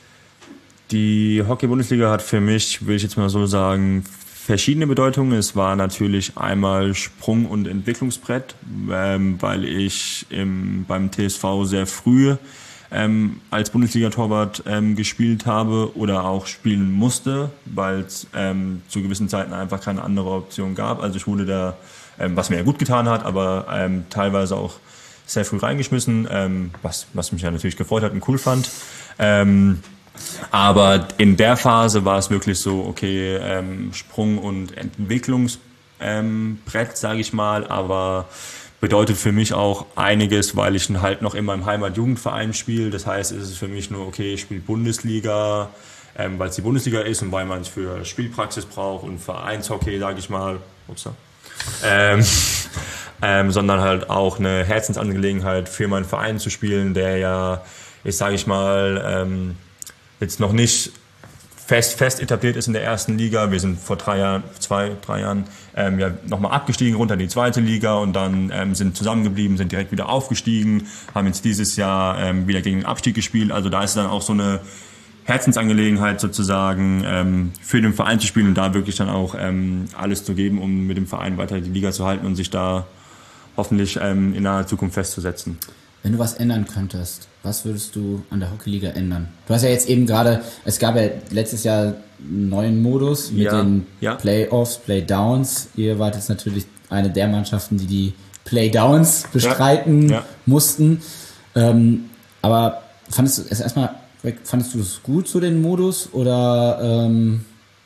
Die Hockey-Bundesliga hat für mich, will ich jetzt mal so sagen, verschiedene Bedeutungen. Es war natürlich einmal Sprung- und Entwicklungsbrett, ähm, weil ich im, beim T S V sehr früh ähm, als Bundesliga-Torwart ähm, gespielt habe oder auch spielen musste, weil es ähm, zu gewissen Zeiten einfach keine andere Option gab. Also ich wurde da, ähm, was mir ja gut getan hat, aber ähm, teilweise auch sehr früh reingeschmissen, ähm, was, was mich ja natürlich gefreut hat und cool fand. Ähm, Aber in der Phase war es wirklich so, okay, ähm, Sprung- und Entwicklungsbrett, ähm, sage ich mal, aber bedeutet für mich auch einiges, weil ich halt noch in meinem Heimatjugendverein spiele. Das heißt, es ist für mich nur, okay, ich spiele Bundesliga, ähm, weil es die Bundesliga ist und weil man es für Spielpraxis braucht und Vereinshockey, sage ich mal, ups, ähm, ähm, sondern halt auch eine Herzensangelegenheit für meinen Verein zu spielen, der ja, ich sage ich mal, ähm, jetzt noch nicht fest, fest etabliert ist in der ersten Liga. Wir sind vor drei Jahren, zwei, drei Jahren ähm, ja, nochmal abgestiegen, runter in die zweite Liga und dann ähm, sind zusammengeblieben, sind direkt wieder aufgestiegen, haben jetzt dieses Jahr ähm, wieder gegen den Abstieg gespielt. Also da ist dann auch so eine Herzensangelegenheit sozusagen ähm, für den Verein zu spielen und da wirklich dann auch ähm, alles zu geben, um mit dem Verein weiter die Liga zu halten und sich da hoffentlich ähm, in naher Zukunft festzusetzen. Wenn du was ändern könntest, was würdest du an der Hockeyliga ändern? Du hast ja jetzt eben gerade, es gab ja letztes Jahr einen neuen Modus mit ja, den ja. Playoffs, Playdowns. Ihr wart jetzt natürlich eine der Mannschaften, die die Playdowns bestreiten ja, ja. mussten. Ähm, aber fandest du es erstmal, fandest du es gut, so den Modus? Oder? Ähm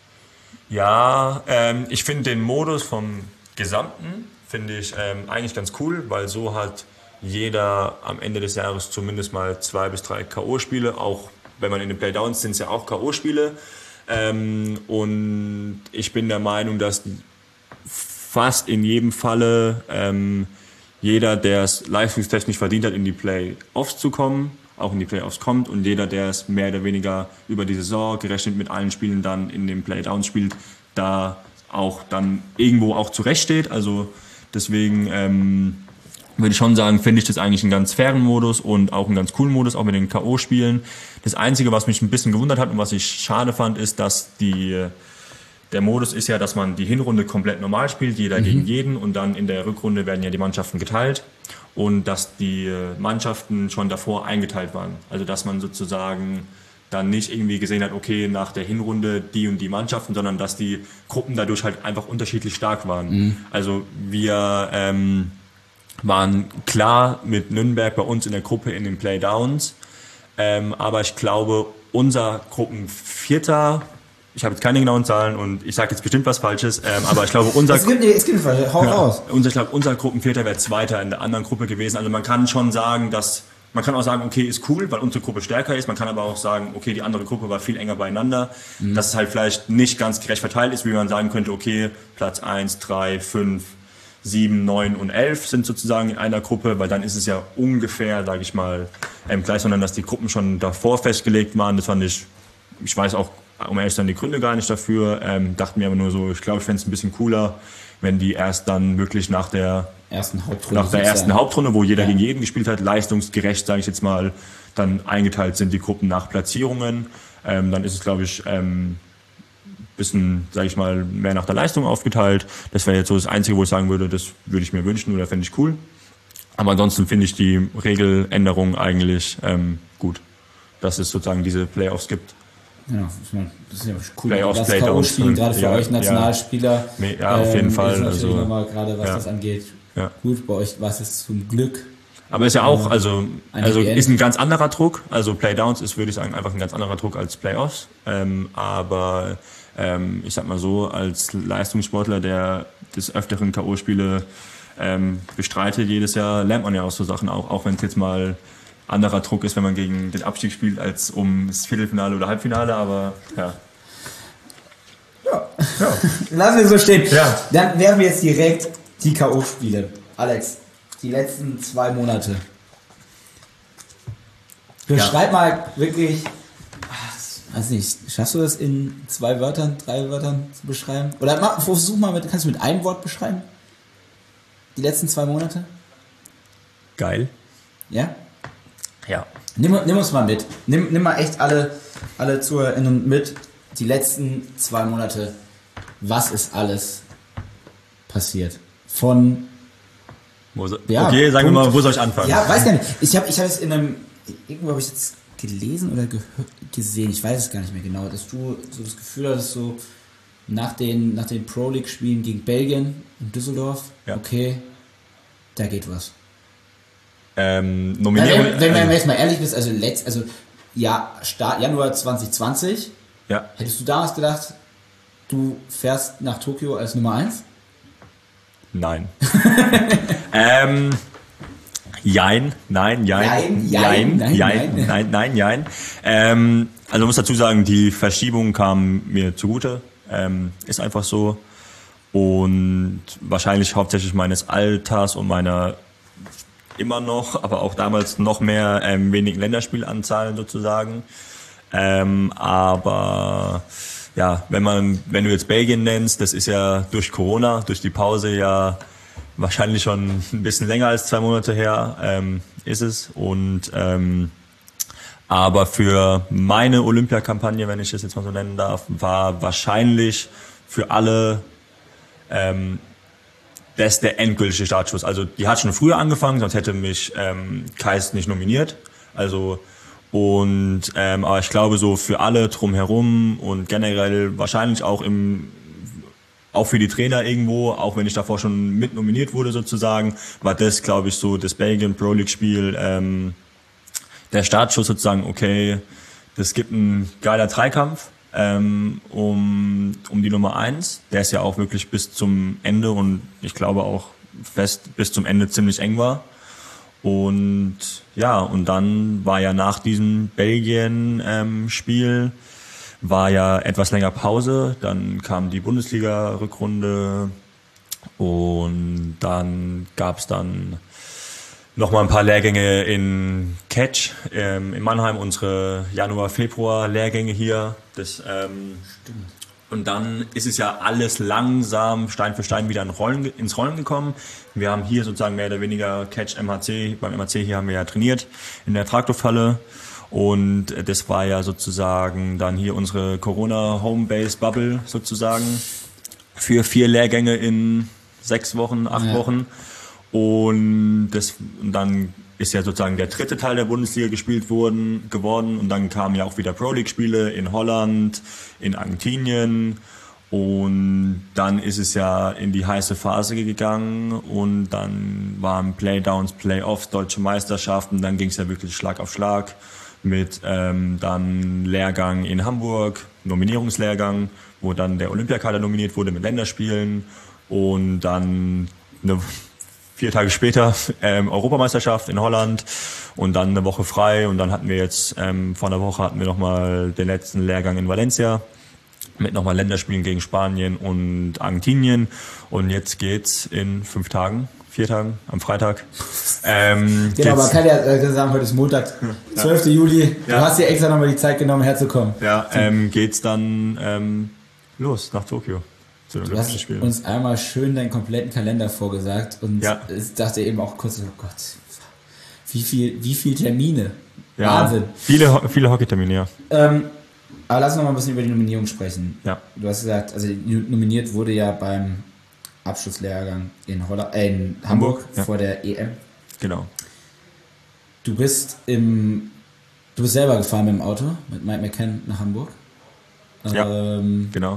Ja, ähm, ich finde den Modus vom Gesamten finde ich ähm, eigentlich ganz cool, weil so hat jeder am Ende des Jahres zumindest mal zwei bis drei K O-Spiele, auch wenn man in den Playdowns sind es ja auch K O-Spiele. Ähm, und ich bin der Meinung, dass fast in jedem Falle ähm, jeder, der es leistungstechnisch verdient hat, in die Playoffs zu kommen, auch in die Playoffs kommt und jeder, der es mehr oder weniger über die Saison gerechnet mit allen Spielen dann in den Playdowns spielt, da auch dann irgendwo auch zurechtsteht. Also deswegen ähm, würde ich schon sagen, finde ich das eigentlich einen ganz fairen Modus und auch einen ganz coolen Modus, auch mit den K O-Spielen. Das Einzige, was mich ein bisschen gewundert hat und was ich schade fand, ist, dass die, der Modus ist ja, dass man die Hinrunde komplett normal spielt, jeder mhm. gegen jeden und dann in der Rückrunde werden ja die Mannschaften geteilt und dass die Mannschaften schon davor eingeteilt waren. Also dass man sozusagen dann nicht irgendwie gesehen hat, okay, nach der Hinrunde die und die Mannschaften, sondern dass die Gruppen dadurch halt einfach unterschiedlich stark waren. Mhm. Also wir ähm, waren klar mit Nürnberg bei uns in der Gruppe in den Playdowns, ähm, aber ich glaube, unser Gruppenvierter, ich habe jetzt keine genauen Zahlen und ich sage jetzt bestimmt was Falsches, ähm, aber ich glaube, unser es gibt, es gibt hau ja, raus. Unser, ich glaube, unser Gruppenvierter wäre Zweiter in der anderen Gruppe gewesen. Also man kann schon sagen, dass man kann auch sagen, okay, ist cool, weil unsere Gruppe stärker ist. Man kann aber auch sagen, okay, die andere Gruppe war viel enger beieinander. Mhm. Dass es halt vielleicht nicht ganz gerecht verteilt ist, wie man sagen könnte, okay, Platz eins, drei, fünf, sieben, neun und elf sind sozusagen in einer Gruppe, weil dann ist es ja ungefähr, sage ich mal, ähm, gleich, sondern dass die Gruppen schon davor festgelegt waren. Das fand ich, ich weiß auch, um ehrlich zu sein, die Gründe gar nicht dafür. Ähm, dachten mir aber nur so, ich glaube, ich fände es ein bisschen cooler, wenn die erst dann wirklich nach der ersten Hauptrunde, nach der ersten sein. Hauptrunde, wo jeder ja. gegen jeden gespielt hat, leistungsgerecht, sage ich jetzt mal, dann eingeteilt sind die Gruppen nach Platzierungen. Ähm, dann ist es, glaube ich, ähm, bisschen, sage ich mal, mehr nach der Leistung aufgeteilt. Das wäre jetzt so das Einzige, wo ich sagen würde, das würde ich mir wünschen oder fände ich cool. Aber ansonsten finde ich die Regeländerung eigentlich ähm, gut, dass es sozusagen diese Playoffs gibt. Ja, das ist ja cool. Playoffs, das Playdowns spielen gerade für ja, euch Nationalspieler. Ja, ja auf jeden ähm, Fall. Ist natürlich also, nochmal gerade, was ja. das angeht, ja. gut. Bei euch war es jetzt zum Glück. Aber ist ja auch, also, also ein ist ein ganz anderer Druck. Also Playdowns ist, würde ich sagen, einfach ein ganz anderer Druck als Playoffs. Ähm, aber ähm, ich sag mal so, als Leistungssportler, der des Öfteren K O-Spiele ähm, bestreitet jedes Jahr, lernt man ja aus so Sachen auch, auch wenn es jetzt mal anderer Druck ist, wenn man gegen den Abstieg spielt, als um das Viertelfinale oder Halbfinale, aber ja. Ja, ja. Lassen wir so stehen. Ja. Dann werden wir jetzt direkt die K O-Spiele. Alex, die letzten zwei Monate. Beschreib ja. mal wirklich, ach, weiß nicht, schaffst du das in zwei Wörtern, drei Wörtern zu beschreiben? Oder mach, versuch mal, mit, kannst du mit einem Wort beschreiben? Die letzten zwei Monate? Geil. Ja? Ja. Nimm, nimm uns mal mit. Nimm, nimm mal echt alle, alle ZuhörerInnen mit. Die letzten zwei Monate. Was ist alles passiert? Von. Wo so, ja, okay, sagen Punkt, wir mal, wo soll ich anfangen? Ja, weiß gar nicht. Ich habe ich hab es in einem. Irgendwo habe ich jetzt gelesen oder gehör, gesehen. Ich weiß es gar nicht mehr genau. Dass du so das Gefühl hattest, so nach den, nach den Pro League-Spielen gegen Belgien und Düsseldorf. Ja. Okay, da geht was. Ähm, Nominierung, wenn, wenn, wenn man jetzt mal ehrlich ist, also, letzt, also ja, Start Januar zwanzig zwanzig, ja. Hättest du damals gedacht, du fährst nach Tokio als Nummer eins? Nein. ähm, jein, nein, jein, jein, jein, nein, jein, nein, nein, jein. Ähm, also man muss dazu sagen, die Verschiebung kam mir zugute, ähm, ist einfach so. Und wahrscheinlich hauptsächlich meines Alters und meiner immer noch, aber auch damals noch mehr ähm, wenigen Länderspielanzahlen sozusagen. Ähm, aber ja, wenn man, wenn du jetzt Belgien nennst, das ist ja durch Corona, durch die Pause ja wahrscheinlich schon ein bisschen länger als zwei Monate her, ähm, ist es. Und ähm, aber für meine Olympiakampagne, wenn ich das jetzt mal so nennen darf, war wahrscheinlich für alle ähm, das ist der endgültige Startschuss. Also die hat schon früher angefangen, sonst hätte mich ähm, Kais nicht nominiert. Also und ähm, aber ich glaube so für alle drumherum und generell wahrscheinlich auch im auch für die Trainer irgendwo, auch wenn ich davor schon mit nominiert wurde sozusagen, war das glaube ich so das Belgien Pro League Spiel ähm, der Startschuss sozusagen. Okay, das gibt ein geiler Dreikampf. Ähm, um, um die Nummer eins. Der ist ja auch wirklich bis zum Ende und ich glaube auch fest bis zum Ende ziemlich eng war. Und ja, und dann war ja nach diesem Belgien-Spiel ähm, war ja etwas länger Pause. Dann kam die Bundesliga-Rückrunde und dann gab's dann nochmal ein paar Lehrgänge in Catch, ähm, in Mannheim, unsere Januar-Februar-Lehrgänge hier. Das, ähm, Stimmt. Und dann ist es ja alles langsam, Stein für Stein wieder in Rollen, ins Rollen gekommen. Wir haben hier sozusagen mehr oder weniger Catch M H C, beim M H C hier haben wir ja trainiert, in der Traktorfalle. Und das war ja sozusagen dann hier unsere Corona-Home-Base-Bubble sozusagen für vier Lehrgänge in sechs Wochen, acht ja. Wochen. Und, das, und dann ist ja sozusagen der dritte Teil der Bundesliga gespielt worden, geworden und dann kamen ja auch wieder Pro League Spiele in Holland, in Argentinien und dann ist es ja in die heiße Phase gegangen und dann waren Playdowns, Playoffs, deutsche Meisterschaften, dann ging es ja wirklich Schlag auf Schlag mit ähm, dann Lehrgang in Hamburg, Nominierungslehrgang, wo dann der Olympiakader nominiert wurde mit Länderspielen und dann eine Vier Tage später ähm, Europameisterschaft in Holland und dann eine Woche frei und dann hatten wir jetzt, ähm, vor einer Woche hatten wir nochmal den letzten Lehrgang in Valencia mit nochmal Länderspielen gegen Spanien und Argentinien und jetzt geht's in fünf Tagen, vier Tagen, am Freitag. Ähm, genau, man kann ja äh, sagen, heute ist Montag, zwölfter Juli, Ja. du hast dir extra nochmal die Zeit genommen, herzukommen. Ja, ähm, geht's dann ähm, los nach Tokio. Du hast uns einmal schön deinen kompletten Kalender vorgesagt und Ja. ich dachte eben auch kurz, oh Gott, wie viel, wie viel Termine. Ja, Wahnsinn. viele, viele Hockeytermine, ja. Ähm, aber lass uns noch mal ein bisschen über die Nominierung sprechen. Ja. Du hast gesagt, also nominiert wurde ja beim Abschlusslehrgang in, Holland, äh, in Hamburg, Hamburg, ja. vor der E M. Genau. Du bist im, du bist selber gefahren mit dem Auto, mit Mike McCann nach Hamburg. Ja, Ähm, genau.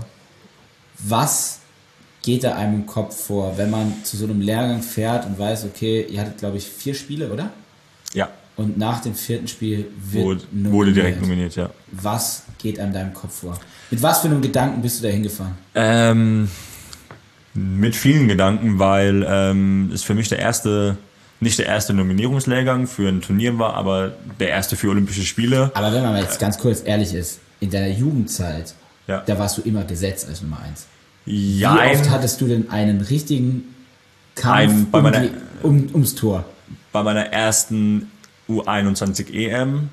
Was geht da einem im Kopf vor, wenn man zu so einem Lehrgang fährt und weiß, okay, ihr hattet, glaube ich, vier Spiele, oder? Ja, Und nach dem vierten Spiel wird wurde, nominiert. wurde direkt nominiert, ja. Was geht an deinem Kopf vor? Mit was für einem Gedanken bist du da hingefahren? Ähm, mit vielen Gedanken, weil ähm, es für mich der erste, nicht der erste Nominierungslehrgang für ein Turnier war, aber der erste für Olympische Spiele. Aber wenn man mal jetzt ganz kurz ehrlich ist, in deiner Jugendzeit, Ja. da warst du immer gesetzt als Nummer eins. Ja, Wie oft hattest du denn einen richtigen Kampf Ein- bei um meiner- die, um, ums Tor? bei meiner ersten U einundzwanzig E M,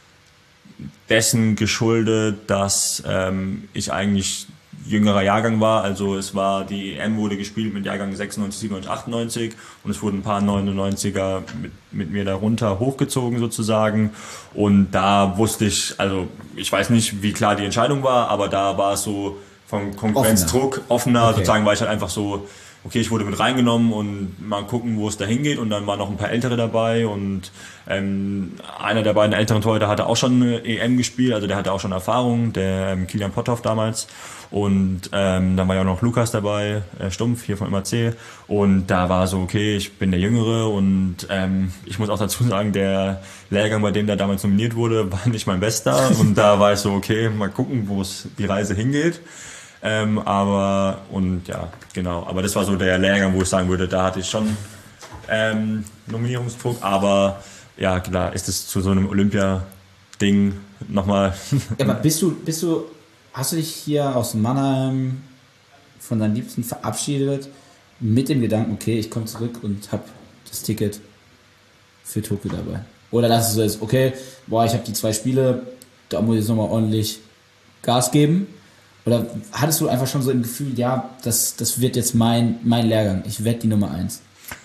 dessen geschuldet, dass ähm, ich eigentlich jüngerer Jahrgang war, also es war, die E M wurde gespielt mit Jahrgang sechsundneunzig, siebenundneunzig, achtundneunzig und es wurden ein paar neunundneunziger mit, mit mir darunter hochgezogen sozusagen und da wusste ich, also ich weiß nicht, wie klar die Entscheidung war, aber da war es so vom Konkurrenzdruck offener, Okay. sozusagen war ich halt einfach so, okay, ich wurde mit reingenommen und mal gucken, wo es da hingeht und dann waren noch ein paar Ältere dabei und ähm, einer der beiden älteren Torhüter hatte auch schon eine E M gespielt, also der hatte auch schon Erfahrung, der ähm, Kilian Potthoff damals und ähm, dann war ja auch noch Lukas dabei, äh, Stumpf hier von M A C und da war so, okay, ich bin der Jüngere und ähm, ich muss auch dazu sagen, der Lehrgang, bei dem der damals nominiert wurde, war nicht mein bester und da war ich so, okay, mal gucken, wo es die Reise hingeht. Ähm, aber, und ja, genau, aber das war so der Lehrgang, wo ich sagen würde, da hatte ich schon ähm, Nominierungsdruck, aber ja, klar, ist es zu so einem Olympia-Ding nochmal. Ja, aber bist du, bist du, hast du dich hier aus Mannheim von deinen Liebsten verabschiedet mit dem Gedanken, okay, ich komme zurück und habe das Ticket für Tokio dabei? Oder dass es so ist, okay, boah, ich habe die zwei Spiele, da muss ich jetzt nochmal ordentlich Gas geben? Oder hattest du einfach schon so im Gefühl, ja, das, das wird jetzt mein, mein Lehrgang, ich werde die Nummer eins?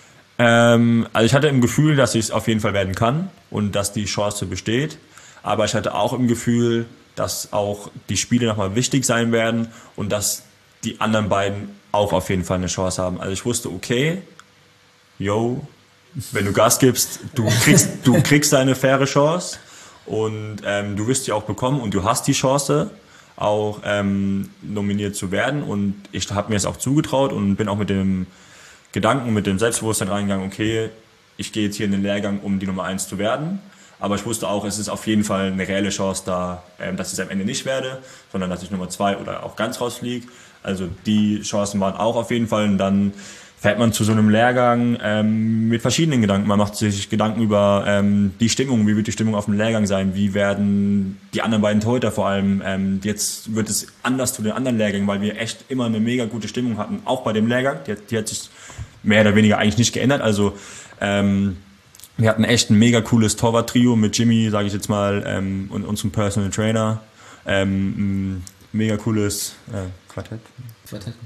Ähm, also ich hatte im Gefühl, dass ich es auf jeden Fall werden kann und dass die Chance besteht. Aber ich hatte auch im Gefühl, dass auch die Spiele nochmal wichtig sein werden und dass die anderen beiden auch auf jeden Fall eine Chance haben. Also ich wusste, okay, yo, wenn du Gas gibst, du kriegst, du kriegst deine faire Chance und ähm, du wirst die auch bekommen und du hast die Chance, auch ähm, nominiert zu werden und ich habe mir es auch zugetraut und bin auch mit dem Gedanken, mit dem Selbstbewusstsein reingegangen, okay, ich gehe jetzt hier in den Lehrgang, um die Nummer eins zu werden, aber ich wusste auch, es ist auf jeden Fall eine reelle Chance da, ähm, dass ich es am Ende nicht werde, sondern dass ich Nummer zwei oder auch ganz rausfliege, also die Chancen waren auch auf jeden Fall und dann fährt man zu so einem Lehrgang ähm, mit verschiedenen Gedanken. Man macht sich Gedanken über ähm, die Stimmung, wie wird die Stimmung auf dem Lehrgang sein, wie werden die anderen beiden Torhüter vor allem, ähm, jetzt wird es anders zu den anderen Lehrgängen, weil wir echt immer eine mega gute Stimmung hatten, auch bei dem Lehrgang, die, die hat sich mehr oder weniger eigentlich nicht geändert, also ähm, wir hatten echt ein mega cooles Torwart-Trio mit Jimmy, sage ich jetzt mal, ähm, und unserem Personal Trainer, ähm, ein mega cooles äh, Quartett. Quartett.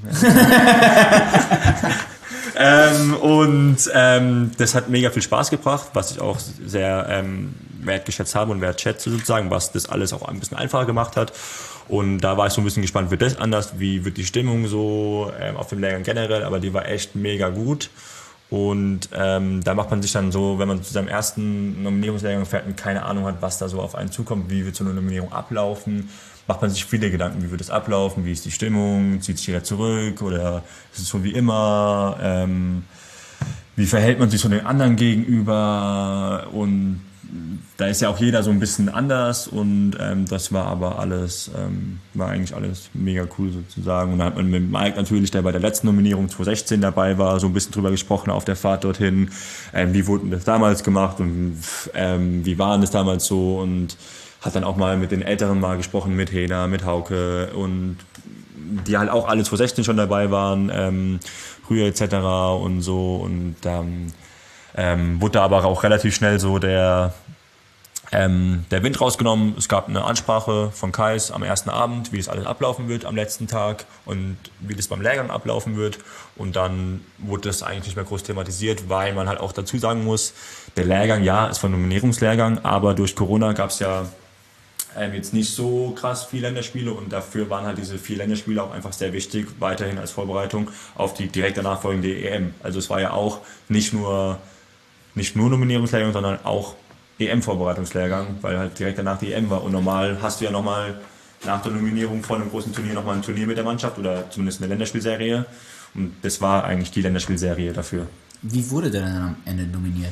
Ähm, und ähm, das hat mega viel Spaß gebracht, was ich auch sehr ähm, wertgeschätzt habe und wertschätze sozusagen, was das alles auch ein bisschen einfacher gemacht hat. Und da war ich so ein bisschen gespannt, wird das anders, wie wird die Stimmung so ähm, auf dem Lehrgang generell, aber die war echt mega gut. Und ähm, da macht man sich dann so, wenn man zu seinem ersten Nominierungslehrgang fährt und keine Ahnung hat, was da so auf einen zukommt, wie wird so eine Nominierung ablaufen, macht man sich viele Gedanken, wie wird es ablaufen, wie ist die Stimmung, zieht sich jeder zurück oder ist es so wie immer, ähm, wie verhält man sich so den anderen gegenüber, und da ist ja auch jeder so ein bisschen anders, und ähm, das war aber alles, ähm, war eigentlich alles mega cool sozusagen. Und dann hat man mit Mike natürlich, der bei der letzten Nominierung zwanzig sechzehn dabei war, so ein bisschen drüber gesprochen auf der Fahrt dorthin, ähm, wie wurde das damals gemacht und ähm, wie war das damals so, und hat dann auch mal mit den Älteren mal gesprochen, mit Hena, mit Hauke, und die halt auch alle zwanzig sechzehn schon dabei waren, ähm, Rühr et cetera und so, und dann ähm, wurde da aber auch relativ schnell so der ähm, der Wind rausgenommen. Es gab eine Ansprache von Kais am ersten Abend, wie es alles ablaufen wird am letzten Tag und wie das beim Lehrgang ablaufen wird, und dann wurde das eigentlich nicht mehr groß thematisiert, weil man halt auch dazu sagen muss, der Lehrgang, ja, ist von Nominierungslehrgang, aber durch Corona gab es ja Ähm, jetzt nicht so krass viele Länderspiele, und dafür waren halt diese vier Länderspiele auch einfach sehr wichtig, weiterhin als Vorbereitung auf die direkt danach folgende E M. Also es war ja auch nicht nur, nicht nur Nominierungslehrgang, sondern auch E M-Vorbereitungslehrgang, weil halt direkt danach die E M war, und normal hast du ja nochmal nach der Nominierung vor einem großen Turnier nochmal ein Turnier mit der Mannschaft oder zumindest eine Länderspielserie, und das war eigentlich die Länderspielserie dafür. Wie wurde der dann am Ende nominiert?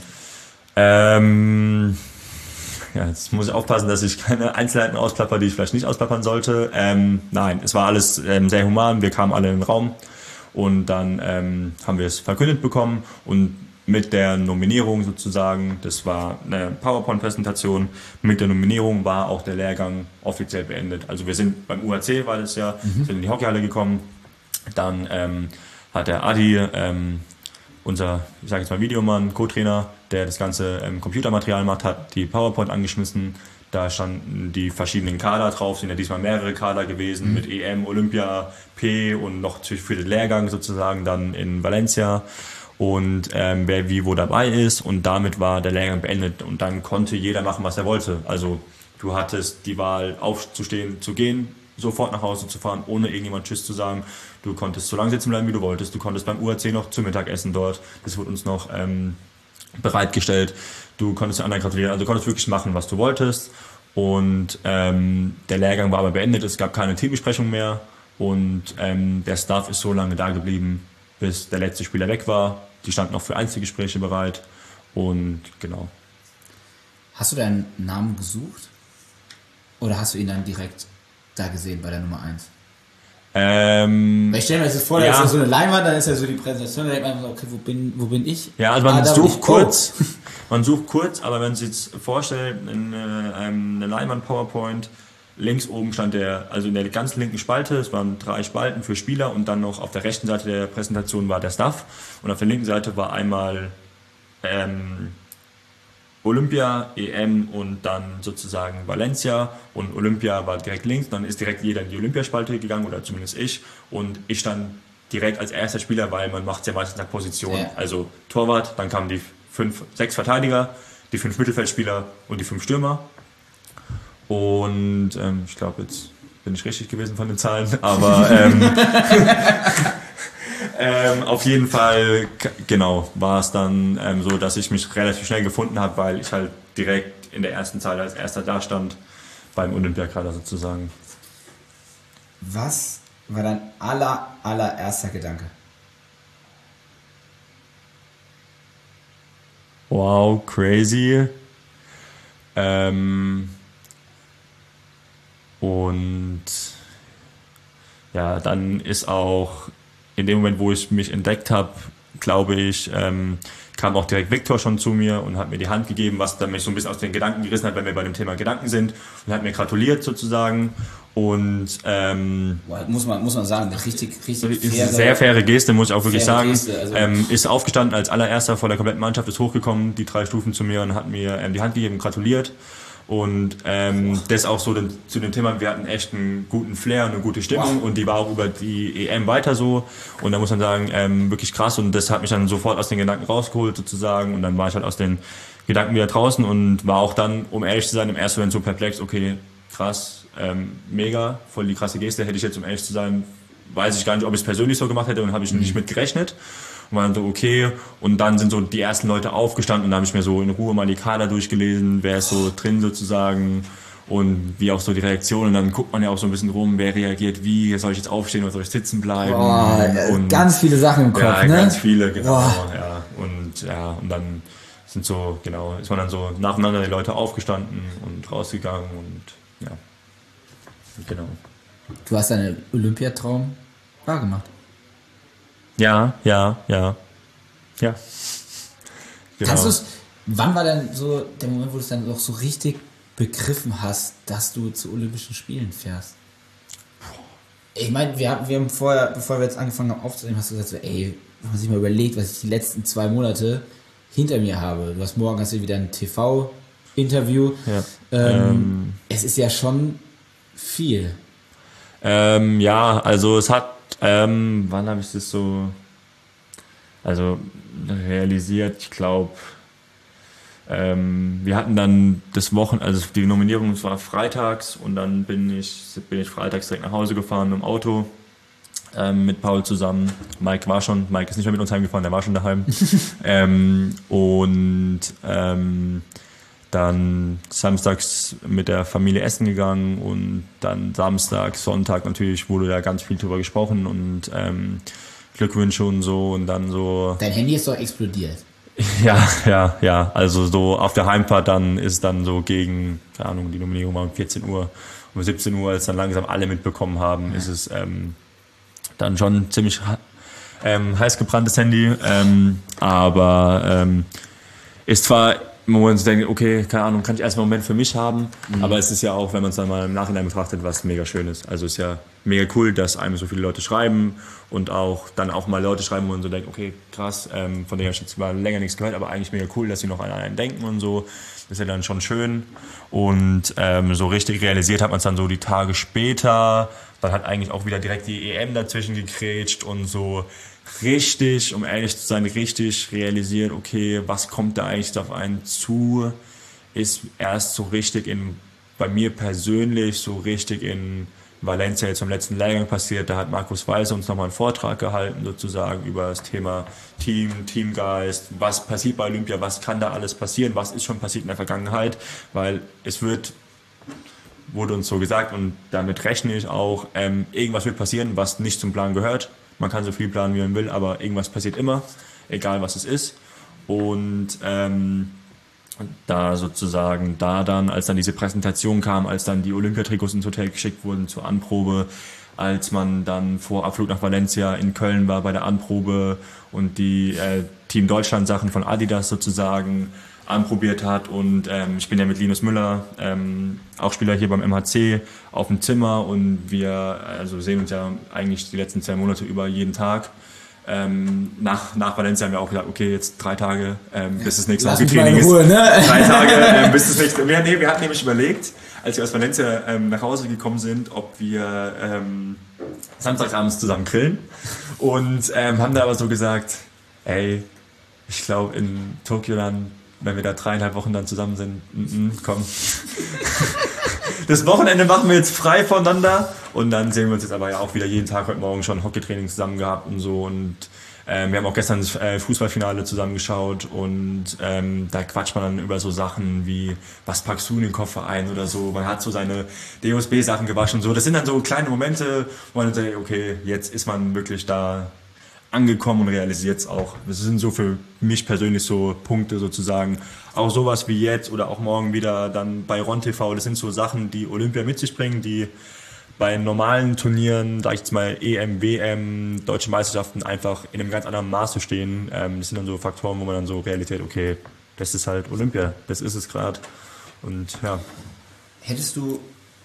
Ähm... Ja, jetzt muss ich aufpassen, dass ich keine Einzelheiten ausklapper, die ich vielleicht nicht ausklappern sollte. Ähm, nein, es war alles ähm, sehr human. Wir kamen alle in den Raum, und dann ähm, haben wir es verkündet bekommen, und mit der Nominierung sozusagen, das war eine PowerPoint-Präsentation, mit der Nominierung war auch der Lehrgang offiziell beendet. Also wir sind beim U H C, war das ja, mhm. sind in die Hockeyhalle gekommen, dann ähm, hat der Adi, ähm, unser, ich sage jetzt mal Videomann, Co-Trainer, der das ganze ähm, Computermaterial macht, hat die PowerPoint angeschmissen. Da standen die verschiedenen Kader drauf, sind ja diesmal mehrere Kader gewesen, mhm. mit E M, Olympia, P und noch für den Lehrgang sozusagen dann in Valencia, und ähm, wer wie wo dabei ist, und damit war der Lehrgang beendet, und dann konnte jeder machen, was er wollte. Also du hattest die Wahl, aufzustehen, zu gehen, sofort nach Hause zu fahren, ohne irgendjemand Tschüss zu sagen. Du konntest so lange sitzen bleiben, wie du wolltest. Du konntest beim U H C noch zu Mittag essen dort. Das wurde uns noch ähm, bereitgestellt. Du konntest den anderen gratulieren. Also du konntest wirklich machen, was du wolltest. Und ähm, der Lehrgang war aber beendet. Es gab keine Teambesprechung mehr. Und ähm, der Staff ist so lange da geblieben, bis der letzte Spieler weg war. Die standen noch für Einzelgespräche bereit. Und genau. Hast du deinen Namen gesucht? Oder hast du ihn dann direkt da gesehen bei der Nummer eins? Ähm, Weil ich stelle mir das vor, da ja. ist ja so eine Leinwand, dann ist ja so die Präsentation, da denkt man so, okay, wo bin, wo bin ich? Ja, also man ah, sucht kurz, man sucht kurz, aber wenn Sie jetzt vorstellen, eine, eine Leinwand-PowerPoint, links oben stand der, also in der ganz linken Spalte, es waren drei Spalten für Spieler, und dann noch auf der rechten Seite der Präsentation war der Staff, und auf der linken Seite war einmal ähm, Olympia, E M und dann sozusagen Valencia, und Olympia war direkt links, dann ist direkt jeder in die Olympiaspalte gegangen, oder zumindest ich, und ich stand direkt als erster Spieler, weil man macht es ja meistens nach Position, ja. Also Torwart, dann kamen die fünf, sechs Verteidiger, die fünf Mittelfeldspieler und die fünf Stürmer, und ähm, ich glaube, jetzt bin ich richtig gewesen von den Zahlen, aber ähm, Ähm, auf jeden Fall, genau, war es dann ähm, so, dass ich mich relativ schnell gefunden habe, weil ich halt direkt in der ersten Zahl als erster da stand, beim Olympiakader sozusagen. Was war dein aller, allererster Gedanke? Wow, crazy. Ähm, und ja, dann ist auch in dem Moment, wo ich mich entdeckt habe, glaube ich, ähm, kam auch direkt Viktor schon zu mir und hat mir die Hand gegeben, was dann mich so ein bisschen aus den Gedanken gerissen hat, wenn wir bei dem Thema Gedanken sind, und hat mir gratuliert sozusagen. Und ähm, muss man muss man sagen, eine richtig richtig ist eine sehr faire Geste, muss ich auch wirklich sagen. Geste, also ähm, ist aufgestanden als allererster vor der kompletten Mannschaft, ist hochgekommen, die drei Stufen zu mir, und hat mir ähm, die Hand gegeben, gratuliert. Und ähm, das auch so den, zu dem Thema, wir hatten echt einen guten Flair und eine gute Stimmung, wow. Und die war auch über die E M weiter so, und da muss man sagen, ähm, wirklich krass, und das hat mich dann sofort aus den Gedanken rausgeholt sozusagen, und dann war ich halt aus den Gedanken wieder draußen und war auch dann, um ehrlich zu sein, im ersten Moment so perplex, okay, krass, ähm, mega, voll die krasse Geste, hätte ich jetzt, um ehrlich zu sein, weiß ich gar nicht, ob ich es persönlich so gemacht hätte, und habe ich mhm. nicht mit gerechnet. Und man so, okay, und dann sind so die ersten Leute aufgestanden und da habe ich mir so in Ruhe mal die Kader durchgelesen, wer ist so drin sozusagen und wie auch so die Reaktionen. Und dann guckt man ja auch so ein bisschen rum, wer reagiert wie, soll ich jetzt aufstehen oder soll ich sitzen bleiben? Boah, und ganz viele Sachen im Kopf, ja, ne? ganz viele, genau. Boah. Ja, und ja, und dann sind so, genau, ist man dann so nacheinander die Leute aufgestanden und rausgegangen und ja, genau. Du hast deinen Olympiatraum wahrgemacht. Ja, ja, ja, ja. Genau. Kannst du es, wann war dann so der Moment, wo du es dann auch so richtig begriffen hast, dass du zu Olympischen Spielen fährst? Ich meine, wir haben, wir haben vorher, bevor wir jetzt angefangen haben aufzunehmen, hast du gesagt, so, ey, wenn man sich mal überlegt, was ich die letzten zwei Monate hinter mir habe. Du hast morgen hast du wieder ein T V-Interview. Ja. Ähm, Ähm, es ist ja schon viel. Ähm, ja, also es hat, ähm, wann habe ich das so, also realisiert, ich glaube, ähm, wir hatten dann das Wochen, also die Nominierung, es war freitags und dann bin ich, bin ich freitags direkt nach Hause gefahren mit dem Auto, ähm, mit Paul zusammen. Mike war schon, Mike ist nicht mehr mit uns heimgefahren, der war schon daheim. ähm, und ähm, dann samstags mit der Familie essen gegangen und dann Samstag, Sonntag natürlich wurde da ganz viel drüber gesprochen und ähm, Glückwünsche und so und dann so. Dein Handy ist doch explodiert. Ja, ja, ja. Also so auf der Heimfahrt dann ist dann so gegen, keine Ahnung, die Nominierung war um vierzehn Uhr, um siebzehn Uhr, als dann langsam alle mitbekommen haben, ja. ist es ähm, dann schon ziemlich ähm, heiß gebranntes Handy, ähm, aber ähm, ist zwar wo man sich denkt, okay, keine Ahnung, kann ich erstmal einen Moment für mich haben, mhm. aber es ist ja auch, wenn man es dann mal im Nachhinein betrachtet, was mega schön ist. Also es ist ja mega cool, dass einem so viele Leute schreiben und auch dann auch mal Leute schreiben, wo man so denkt, okay, krass, ähm, von denen habe ich jetzt mal länger nichts gehört, aber eigentlich mega cool, dass sie noch an einen denken und so. Das ist ja dann schon schön und ähm, so richtig realisiert hat man es dann so die Tage später. Dann hat eigentlich auch wieder direkt die E M dazwischen gegrätscht und so richtig, um ehrlich zu sein, richtig realisiert, okay, was kommt da eigentlich auf einen zu, ist erst so richtig in, bei mir persönlich, so richtig in Valencia jetzt beim letzten Lehrgang passiert. Da hat Markus Weiser uns nochmal einen Vortrag gehalten, sozusagen, über das Thema Team, Teamgeist, was passiert bei Olympia, was kann da alles passieren, was ist schon passiert in der Vergangenheit, weil es wird, wurde uns so gesagt und damit rechne ich auch, ähm, irgendwas wird passieren, was nicht zum Plan gehört. Man kann so viel planen, wie man will, aber irgendwas passiert immer, egal was es ist. Und ähm, da sozusagen, da dann, als dann diese Präsentation kam, als dann die Olympiatrikots ins Hotel geschickt wurden zur Anprobe, als man dann vor Abflug nach Valencia in Köln war bei der Anprobe und die äh, Team Deutschland Sachen von Adidas sozusagen anprobiert hat und ähm, ich bin ja mit Linus Müller, ähm, auch Spieler hier beim M H C, auf dem Zimmer und wir also sehen uns ja eigentlich die letzten zwei Monate über jeden Tag. Ähm, nach, nach Valencia haben wir auch gesagt, okay, jetzt drei Tage, ähm, bis das nächste Hockeytraining ist. Ruhe, ne? Drei Tage, ähm, bis das nächste. Wir, nee, wir hatten nämlich überlegt, als wir aus Valencia ähm, nach Hause gekommen sind, ob wir ähm, samstagsabends zusammen grillen und ähm, haben da aber so gesagt, ey, ich glaube in Tokio dann, wenn wir da dreieinhalb Wochen dann zusammen sind, n -n, komm. Das Wochenende machen wir jetzt frei voneinander und dann sehen wir uns jetzt aber ja auch wieder jeden Tag heute Morgen schon Hockeytraining zusammen gehabt und so und ähm, wir haben auch gestern das äh, Fußballfinale zusammengeschaut und ähm, da quatscht man dann über so Sachen wie, was packst du in den Koffer ein oder so, man hat so seine D O S B-Sachen gewaschen und so, das sind dann so kleine Momente, wo man sagt, okay, jetzt ist man wirklich da angekommen und realisiert es auch. Das sind so für mich persönlich so Punkte sozusagen. Auch sowas wie jetzt oder auch morgen wieder dann bei Ron T V. Das sind so Sachen, die Olympia mit sich bringen, die bei normalen Turnieren, sag ich jetzt mal E M, W M, Deutsche Meisterschaften einfach in einem ganz anderen Maße stehen. Das sind dann so Faktoren, wo man dann so realisiert, okay, das ist halt Olympia, das ist es gerade. Und ja. Hättest du,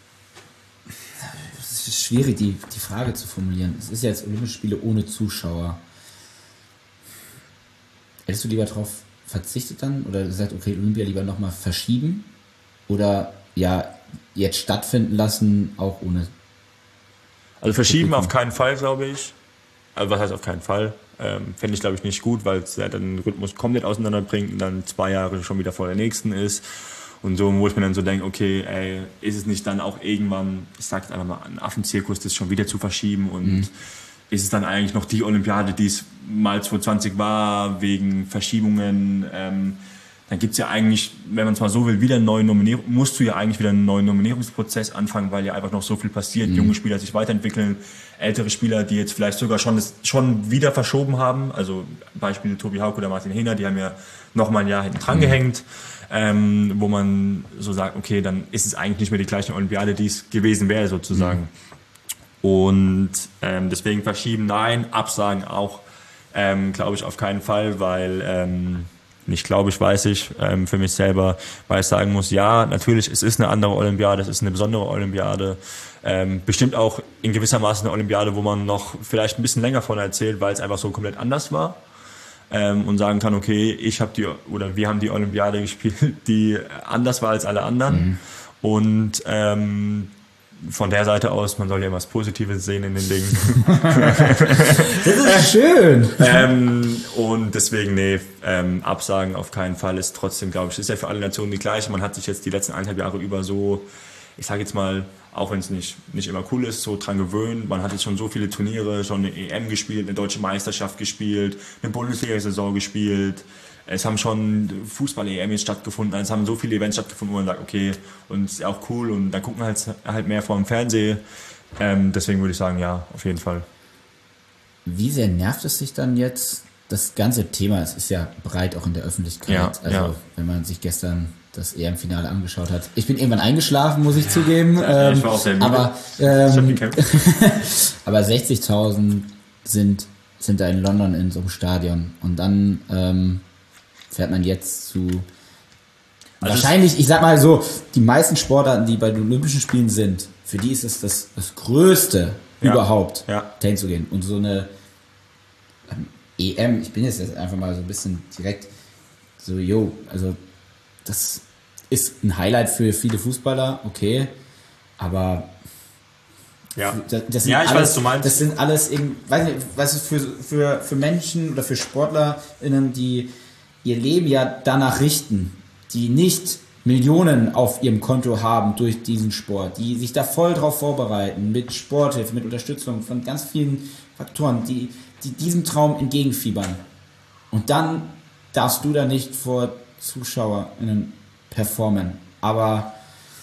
es ist schwierig, die, die Frage zu formulieren. Es ist ja jetzt Olympische Spiele ohne Zuschauer. Hättest du lieber darauf verzichtet dann? Oder gesagt, okay, Olympia lieber nochmal verschieben? Oder ja, jetzt stattfinden lassen, auch ohne? Also verschieben auf keinen Fall, glaube ich. Also was heißt auf keinen Fall? Ähm, fände ich, glaube ich, nicht gut, weil es ja dann den Rhythmus komplett auseinanderbringt und dann zwei Jahre schon wieder vor der nächsten ist. Und so, wo ich mir dann so denke, okay, ey, ist es nicht dann auch irgendwann, ich sag jetzt einfach mal, ein Affenzirkus, das schon wieder zu verschieben und mhm. ist es dann eigentlich noch die Olympiade, die es mal zwanzig zwanzig war, wegen Verschiebungen. Ähm, dann gibt es ja eigentlich, wenn man es mal so will, wieder einen neuen Nominierung, musst du ja eigentlich wieder einen neuen Nominierungsprozess anfangen, weil ja einfach noch so viel passiert. Mhm. Junge Spieler sich weiterentwickeln, ältere Spieler, die jetzt vielleicht sogar schon, das, schon wieder verschoben haben. Also Beispiel Tobi Hauck oder Martin Hehner, die haben ja noch mal ein Jahr hinten dran mhm. gehängt, ähm, wo man so sagt, okay, dann ist es eigentlich nicht mehr die gleiche Olympiade, die es gewesen wäre sozusagen. Mhm. Und ähm, deswegen verschieben, nein, absagen auch, ähm, glaube ich auf keinen Fall, weil ähm, nicht glaube ich, weiß ich, ähm, für mich selber, weil ich sagen muss, ja, natürlich, es ist eine andere Olympiade, es ist eine besondere Olympiade, ähm, bestimmt auch in gewisser Maße eine Olympiade, wo man noch vielleicht ein bisschen länger von erzählt, weil es einfach so komplett anders war, ähm, und sagen kann, okay, ich habe die, oder wir haben die Olympiade gespielt, die anders war als alle anderen, mhm. und ähm, von der Seite aus, man soll ja immer was Positives sehen in den Dingen. Das ist schön. ähm, und deswegen, nee, ähm, Absagen auf keinen Fall ist trotzdem, glaube ich, ist ja für alle Nationen die gleiche. Man hat sich jetzt die letzten eineinhalb Jahre über so, ich sage jetzt mal, auch wenn es nicht, nicht immer cool ist, so dran gewöhnt. Man hat jetzt schon so viele Turniere, schon eine E M gespielt, eine deutsche Meisterschaft gespielt, eine Bundesliga-Saison gespielt. Es haben schon Fußball-E M jetzt stattgefunden, es haben so viele Events stattgefunden, wo man sagt, okay, und ist auch cool und da gucken wir halt, halt mehr vor dem Fernsehen. Ähm, deswegen würde ich sagen, ja, auf jeden Fall. Wie sehr nervt es sich dann jetzt? Das ganze Thema, es ist ja breit auch in der Öffentlichkeit. Ja, also ja. wenn man sich gestern das E M-Finale angeschaut hat. Ich bin irgendwann eingeschlafen, muss ich zugeben. Ja, ähm, ich war auch sehr müde. Aber, ähm, aber sechzigtausend sind, sind da in London in so einem Stadion. Und dann ähm, fährt man jetzt zu also wahrscheinlich, ich sag mal so, die meisten Sportarten, die bei den Olympischen Spielen sind, für die ist es das, das Größte ja. überhaupt, ja. dahin zu gehen. Und so eine ähm, E M, ich bin jetzt, jetzt einfach mal so ein bisschen direkt so, yo, also das ist ein Highlight für viele Fußballer, okay, aber ja, das, das sind ja, ich alles, weiß, was du meinst. Das sind alles, weiß nicht, was ist für, für, für Menschen oder für SportlerInnen, die ihr Leben ja danach richten, die nicht Millionen auf ihrem Konto haben durch diesen Sport, die sich da voll drauf vorbereiten, mit Sporthilfe, mit Unterstützung von ganz vielen Faktoren, die, die diesem Traum entgegenfiebern. Und dann darfst du da nicht vor ZuschauerInnen performen. Aber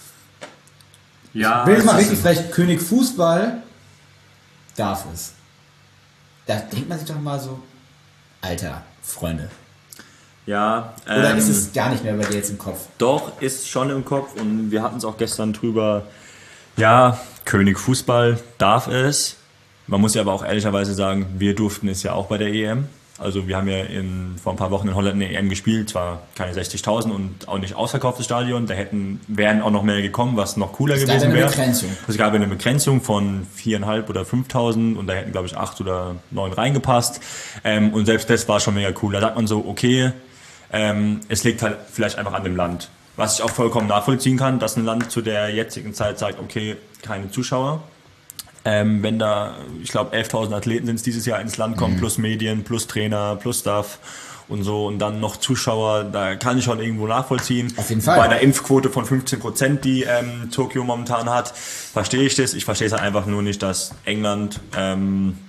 ja, ich will es mal richtig frech, König Fußball darf es. Da denkt man sich doch mal so, Alter, Freunde. Ja, Oder ähm, ist es gar nicht mehr bei dir jetzt im Kopf? Doch, ist schon im Kopf und wir hatten es auch gestern drüber. Ja, König Fußball darf es. Man muss ja aber auch ehrlicherweise sagen, wir durften es ja auch bei der E M. Also wir haben ja in, vor ein paar Wochen in Holland eine E M gespielt, zwar keine sechzigtausend und auch nicht ausverkauftes Stadion, da hätten, wären auch noch mehr gekommen, was noch cooler es gewesen wäre. Es gab eine Begrenzung. Es gab eine Begrenzung von viertausendfünfhundert oder fünftausend und da hätten, glaube ich, acht oder neun reingepasst. Ähm, und selbst das war schon mega cool. Da sagt man so, okay, ähm, es liegt halt vielleicht einfach an dem Land. Was ich auch vollkommen nachvollziehen kann, dass ein Land zu der jetzigen Zeit sagt, okay, keine Zuschauer. Ähm, wenn da, ich glaube, elftausend Athleten sind es dieses Jahr ins Land kommen, mhm. plus Medien, plus Trainer, plus Staff und so und dann noch Zuschauer, da kann ich schon irgendwo nachvollziehen. Auf jeden Fall. Bei einer Impfquote von fünfzehn Prozent, die ähm, Tokio momentan hat, verstehe ich das. Ich verstehe es halt einfach nur nicht, dass England ähm,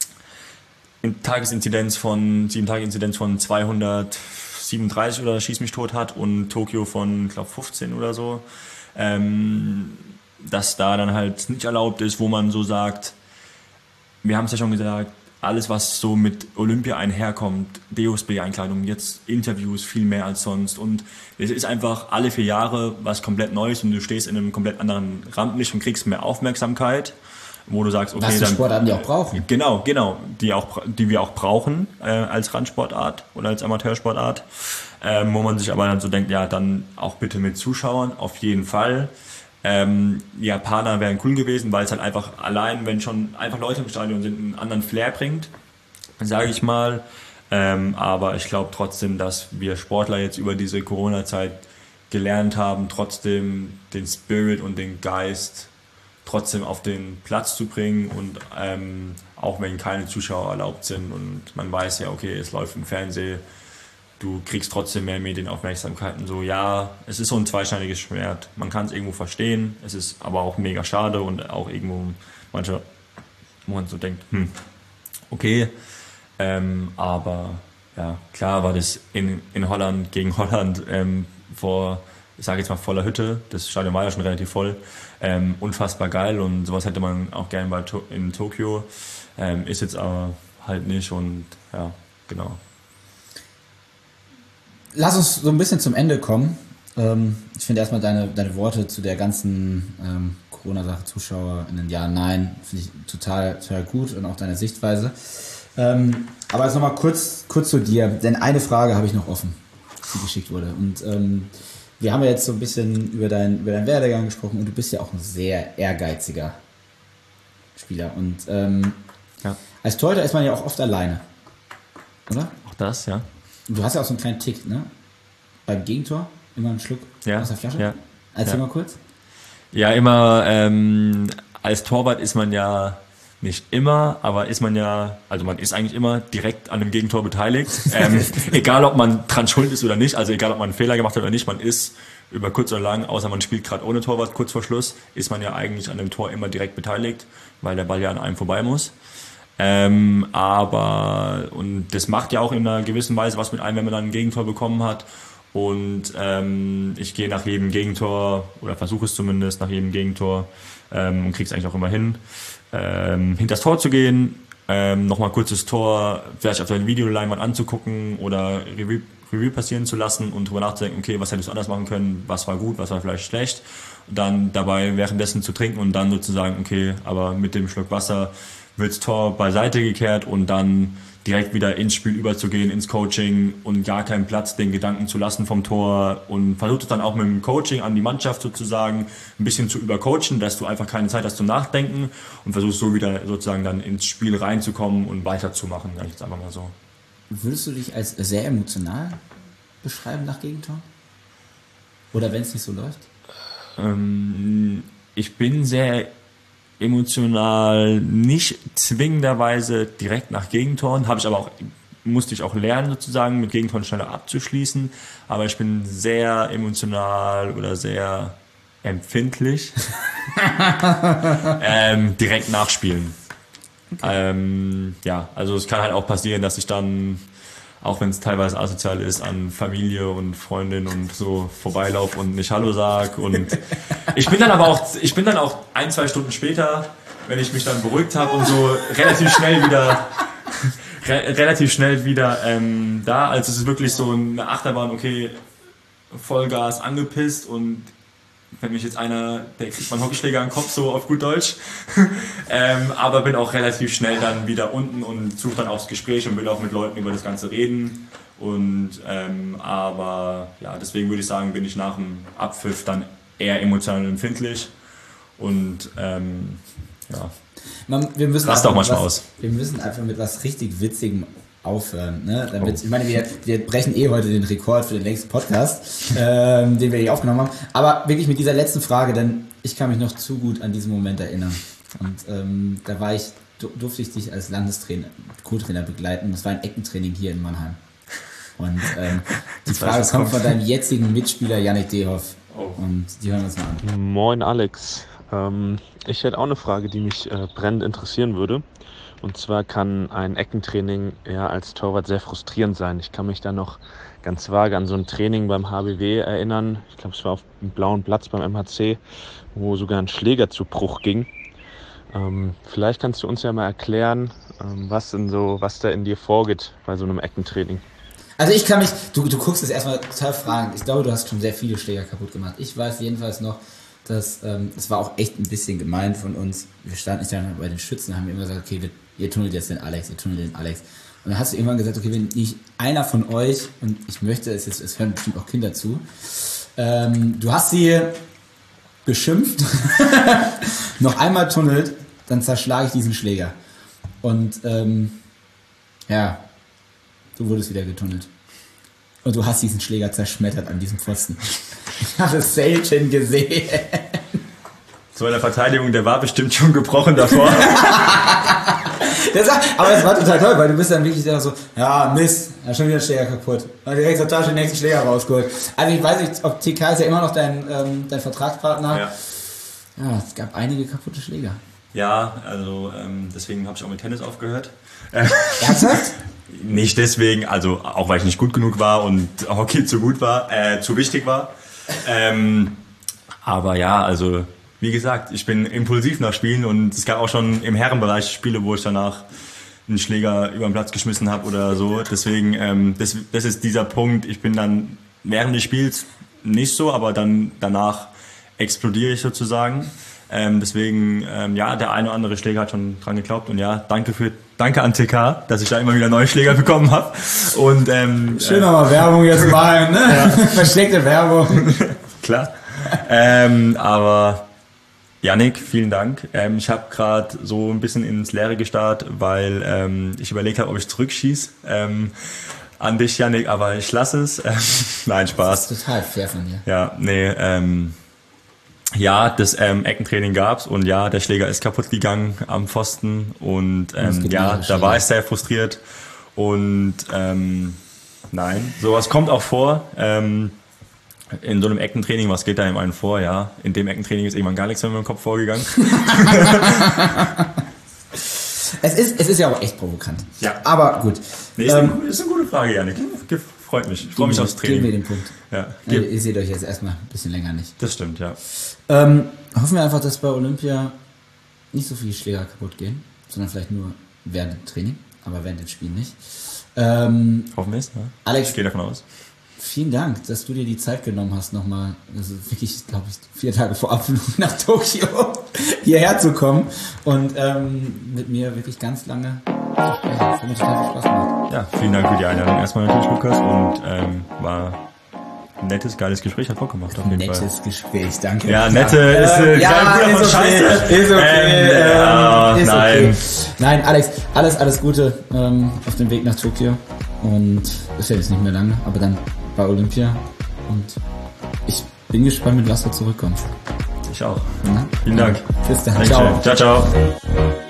in Tagesinzidenz von, sieben Tage Inzidenz von zweihundertsiebenunddreißig oder schieß mich tot hat und Tokio von, ich glaube, fünfzehn oder so. Ähm, dass da dann halt nicht erlaubt ist, wo man so sagt, wir haben es ja schon gesagt, alles was so mit Olympia einherkommt, D O S B-Einkleidung, jetzt Interviews viel mehr als sonst und es ist einfach alle vier Jahre was komplett Neues und du stehst in einem komplett anderen Rampenlicht und kriegst mehr Aufmerksamkeit, wo du sagst, okay, was die dann, Sportarten die auch brauchen. Genau, genau, die auch, die wir auch brauchen äh, als Randsportart oder als Amateursportart, ähm, wo man sich aber dann so denkt, ja, dann auch bitte mit Zuschauern, auf jeden Fall. Ähm, die Japaner wären cool gewesen, weil es halt einfach allein, wenn schon einfach Leute im Stadion sind, einen anderen Flair bringt, sage ich mal. Ähm, aber ich glaube trotzdem, dass wir Sportler jetzt über diese Corona-Zeit gelernt haben, trotzdem den Spirit und den Geist trotzdem auf den Platz zu bringen und ähm, auch wenn keine Zuschauer erlaubt sind und man weiß ja, okay, es läuft im Fernsehen, du kriegst trotzdem mehr Medienaufmerksamkeiten. So, ja, es ist so ein zweischneidiges Schwert. Man kann es irgendwo verstehen, es ist aber auch mega schade und auch irgendwo manche, wo man so denkt, hm, okay. Ähm, aber ja, klar war das in, in Holland gegen Holland ähm, vor, ich sage jetzt mal voller Hütte, das Stadion war ja schon relativ voll, ähm, unfassbar geil und sowas hätte man auch gerne bei to- in Tokio, ähm, ist jetzt aber halt nicht und ja, genau. Lass uns so ein bisschen zum Ende kommen. Ähm, ich finde erstmal deine, deine Worte zu der ganzen ähm, Corona-Sache, Zuschauer in den Jahren, nein, finde ich total, total gut und auch deine Sichtweise. Ähm, aber jetzt nochmal kurz, kurz zu dir, denn eine Frage habe ich noch offen, die geschickt wurde. Und ähm, wir haben ja jetzt so ein bisschen über, dein, über deinen Werdegang gesprochen und du bist ja auch ein sehr ehrgeiziger Spieler. Und ähm, ja. als Torhüter ist man ja auch oft alleine, oder? Auch das, ja. Und du hast ja auch so einen kleinen Tick, ne? Beim Gegentor, immer einen Schluck ja. aus der Flasche. Ja. Erzähl ja. mal kurz. Ja, immer, ähm, als Torwart ist man ja nicht immer, aber ist man ja, also man ist eigentlich immer direkt an dem Gegentor beteiligt. Ähm, egal, ob man dran schuld ist oder nicht, also egal, ob man einen Fehler gemacht hat oder nicht, man ist über kurz oder lang, außer man spielt gerade ohne Torwart, kurz vor Schluss, ist man ja eigentlich an dem Tor immer direkt beteiligt, weil der Ball ja an einem vorbei muss. Ähm, aber, und das macht ja auch in einer gewissen Weise was mit einem, wenn man dann ein Gegentor bekommen hat. Und ähm, ich gehe nach jedem Gegentor, oder versuche es zumindest, nach jedem Gegentor ähm, und kriege es eigentlich auch immer hin, ähm, hinter das Tor zu gehen, ähm, nochmal kurzes Tor vielleicht auf der Videoleinwand anzugucken oder Revue, Revue passieren zu lassen und drüber nachzudenken, okay, was hättest du anders machen können, was war gut, was war vielleicht schlecht. Und dann dabei währenddessen zu trinken und dann sozusagen, okay, aber mit dem Schluck Wasser wird's Tor beiseite gekehrt und dann direkt wieder ins Spiel überzugehen, ins Coaching und gar keinen Platz, den Gedanken zu lassen vom Tor und versucht es dann auch mit dem Coaching an die Mannschaft sozusagen ein bisschen zu übercoachen, dass du einfach keine Zeit hast zum Nachdenken und versuchst so wieder sozusagen dann ins Spiel reinzukommen und weiterzumachen, sag ich jetzt einfach mal so. Würdest du dich als sehr emotional beschreiben nach Gegentor? Oder wenn es nicht so läuft? Ähm, ich bin sehr emotional, nicht zwingenderweise direkt nach Gegentoren, habe ich aber auch, musste ich auch lernen sozusagen, mit Gegentoren schneller abzuschließen, aber ich bin sehr emotional oder sehr empfindlich ähm, direkt nachspielen. Okay. Ähm, ja, also es kann halt auch passieren, dass ich dann, auch wenn es teilweise asozial ist, an Familie und Freundin und so vorbeilaufe und nicht Hallo sag. Und ich bin dann aber auch, ich bin dann auch ein, zwei Stunden später, wenn ich mich dann beruhigt habe und so relativ schnell wieder, re- relativ schnell wieder ähm, da. Also es ist wirklich so eine Achterbahn, okay, Vollgas angepisst und wenn mich jetzt einer, der kriegt mal einen Hockeyschläger an den Kopf, so auf gut Deutsch. ähm, aber bin auch relativ schnell dann wieder unten und suche dann auch das Gespräch und will auch mit Leuten über das Ganze reden. Und ähm, aber ja, deswegen würde ich sagen, bin ich nach dem Abpfiff dann eher emotional empfindlich. Und ähm, ja, Man, wir müssen rast auch manchmal was, aus. Wir müssen einfach mit was richtig Witzigem aufhören. Ne? Damit, oh. Ich meine, wir, wir brechen eh heute den Rekord für den längsten Podcast, ähm, den wir hier aufgenommen haben. Aber wirklich mit dieser letzten Frage, denn ich kann mich noch zu gut an diesen Moment erinnern. Und ähm, da war ich, durfte ich dich als Landestrainer, Co-Trainer begleiten. Das war ein Eckentraining hier in Mannheim. Und ähm, die Frage kommt von deinem jetzigen Mitspieler Yannick Dehoff. Oh. Und die hören wir uns mal an. Moin Alex. Ähm, ich hätte auch eine Frage, die mich äh, brennend interessieren würde. Und zwar kann ein Eckentraining ja als Torwart sehr frustrierend sein. Ich kann mich da noch ganz vage an so ein Training beim H B W erinnern. Ich glaube, es war auf dem blauen Platz beim M H C, wo sogar ein Schläger zu Bruch ging. Ähm, vielleicht kannst du uns ja mal erklären, ähm, was denn so, was da in dir vorgeht bei so einem Eckentraining. Also ich kann mich, du, du guckst es erstmal total fragen. Ich glaube, du hast schon sehr viele Schläger kaputt gemacht. Ich weiß jedenfalls noch, dass ähm, es war auch echt ein bisschen gemein von uns. Wir standen nicht dann bei den Schützen, haben immer gesagt, okay, wir, ihr tunnelt jetzt den Alex, ihr tunnelt den Alex. Und dann hast du irgendwann gesagt, okay, wenn nicht einer von euch, und ich möchte, es, jetzt, es hören bestimmt auch Kinder zu, ähm, du hast sie beschimpft, noch einmal tunnelt, dann zerschlage ich diesen Schläger. Und ähm, ja, du wurdest wieder getunnelt. Und du hast diesen Schläger zerschmettert an diesem Pfosten. Ich habe es selten gesehen. So in der Verteidigung, der war bestimmt schon gebrochen davor. Das war, aber es war total toll, weil du bist dann wirklich so, ja, Mist, da ist schon wieder ein Schläger kaputt. Und direkt zur Tasche den nächsten Schläger rausgeholt. Also ich weiß nicht, ob T K ist ja immer noch dein, ähm, dein Vertragspartner. Ja. Ja, es gab einige kaputte Schläger. Ja, also ähm, deswegen habe ich auch mit Tennis aufgehört. Ernsthaft? Nicht deswegen, also auch weil ich nicht gut genug war und Hockey zu gut war, äh, zu wichtig war. Ähm, aber ja, also wie gesagt, ich bin impulsiv nach Spielen und es gab auch schon im Herrenbereich Spiele, wo ich danach einen Schläger über den Platz geschmissen habe oder so. Deswegen, ähm, das, das ist dieser Punkt. Ich bin dann während des Spiels nicht so, aber dann danach explodiere ich sozusagen. Ähm, deswegen, ähm, ja, der eine oder andere Schläger hat schon dran geglaubt und ja, danke für, danke an T K, dass ich da immer wieder neue Schläger bekommen habe. Und ähm, schön nochmal äh, Werbung jetzt mal, ne? Ja. Versteckte Werbung. Klar. ähm, aber Yannick, vielen Dank. Ähm, ich habe gerade so ein bisschen ins Leere gestarrt, weil ähm, ich überlegt habe, ob ich zurückschieße. Ähm, an dich, Yannick, aber ich lasse es. Nein, Spaß. Das ist total fair von dir. Ja, nee, ähm, ja, das ähm, Eckentraining gab's und ja, der Schläger ist kaputt gegangen am Pfosten und ähm, ja, da war ich sehr frustriert und ähm, nein, sowas kommt auch vor. Ähm, in so einem Eckentraining, was geht da in einem vor? Ja, in dem Eckentraining ist irgendwann gar nichts mehr in meinem Kopf vorgegangen. Es ist, es ist ja auch echt provokant. Ja. Aber gut. Nee, ist, ähm, eine, ist eine gute Frage, Yannick. Freut mich. Ich freue mich aufs Training. Geben wir den Punkt. Ja. Ja, ihr seht euch jetzt erstmal ein bisschen länger nicht. Das stimmt, ja. Ähm, hoffen wir einfach, dass bei Olympia nicht so viele Schläger kaputt gehen, sondern vielleicht nur während dem Training, aber während dem Spiel nicht. Ähm, hoffen wir es, ne? Alex, ich gehe davon aus. Vielen Dank, dass du dir die Zeit genommen hast, nochmal, also wirklich, glaube ich, vier Tage vor Abflug nach Tokio hierher zu kommen und ähm, mit mir wirklich ganz lange zu sprechen. Das hat mir total viel Spaß gemacht. Ja, vielen Dank für die Einladung erstmal natürlich, Lukas, und ähm, war ein nettes, geiles Gespräch, hat Bock gemacht auf jeden nettes Fall. Nettes Gespräch, danke. Ja, nette äh, ist äh, ja, kein Bruder von ist okay, Scheiße. Ist okay, ähm, ähm, äh, ist nein. okay. Nein, Alex, alles, alles Gute ähm, auf dem Weg nach Tokio und ist ja jetzt nicht mehr lange, aber dann bei Olympia und ich bin gespannt, mit was du zurückkommst. Ich auch. Ja? Vielen Dank. Bis dann. Dankeschön. Ciao, ciao.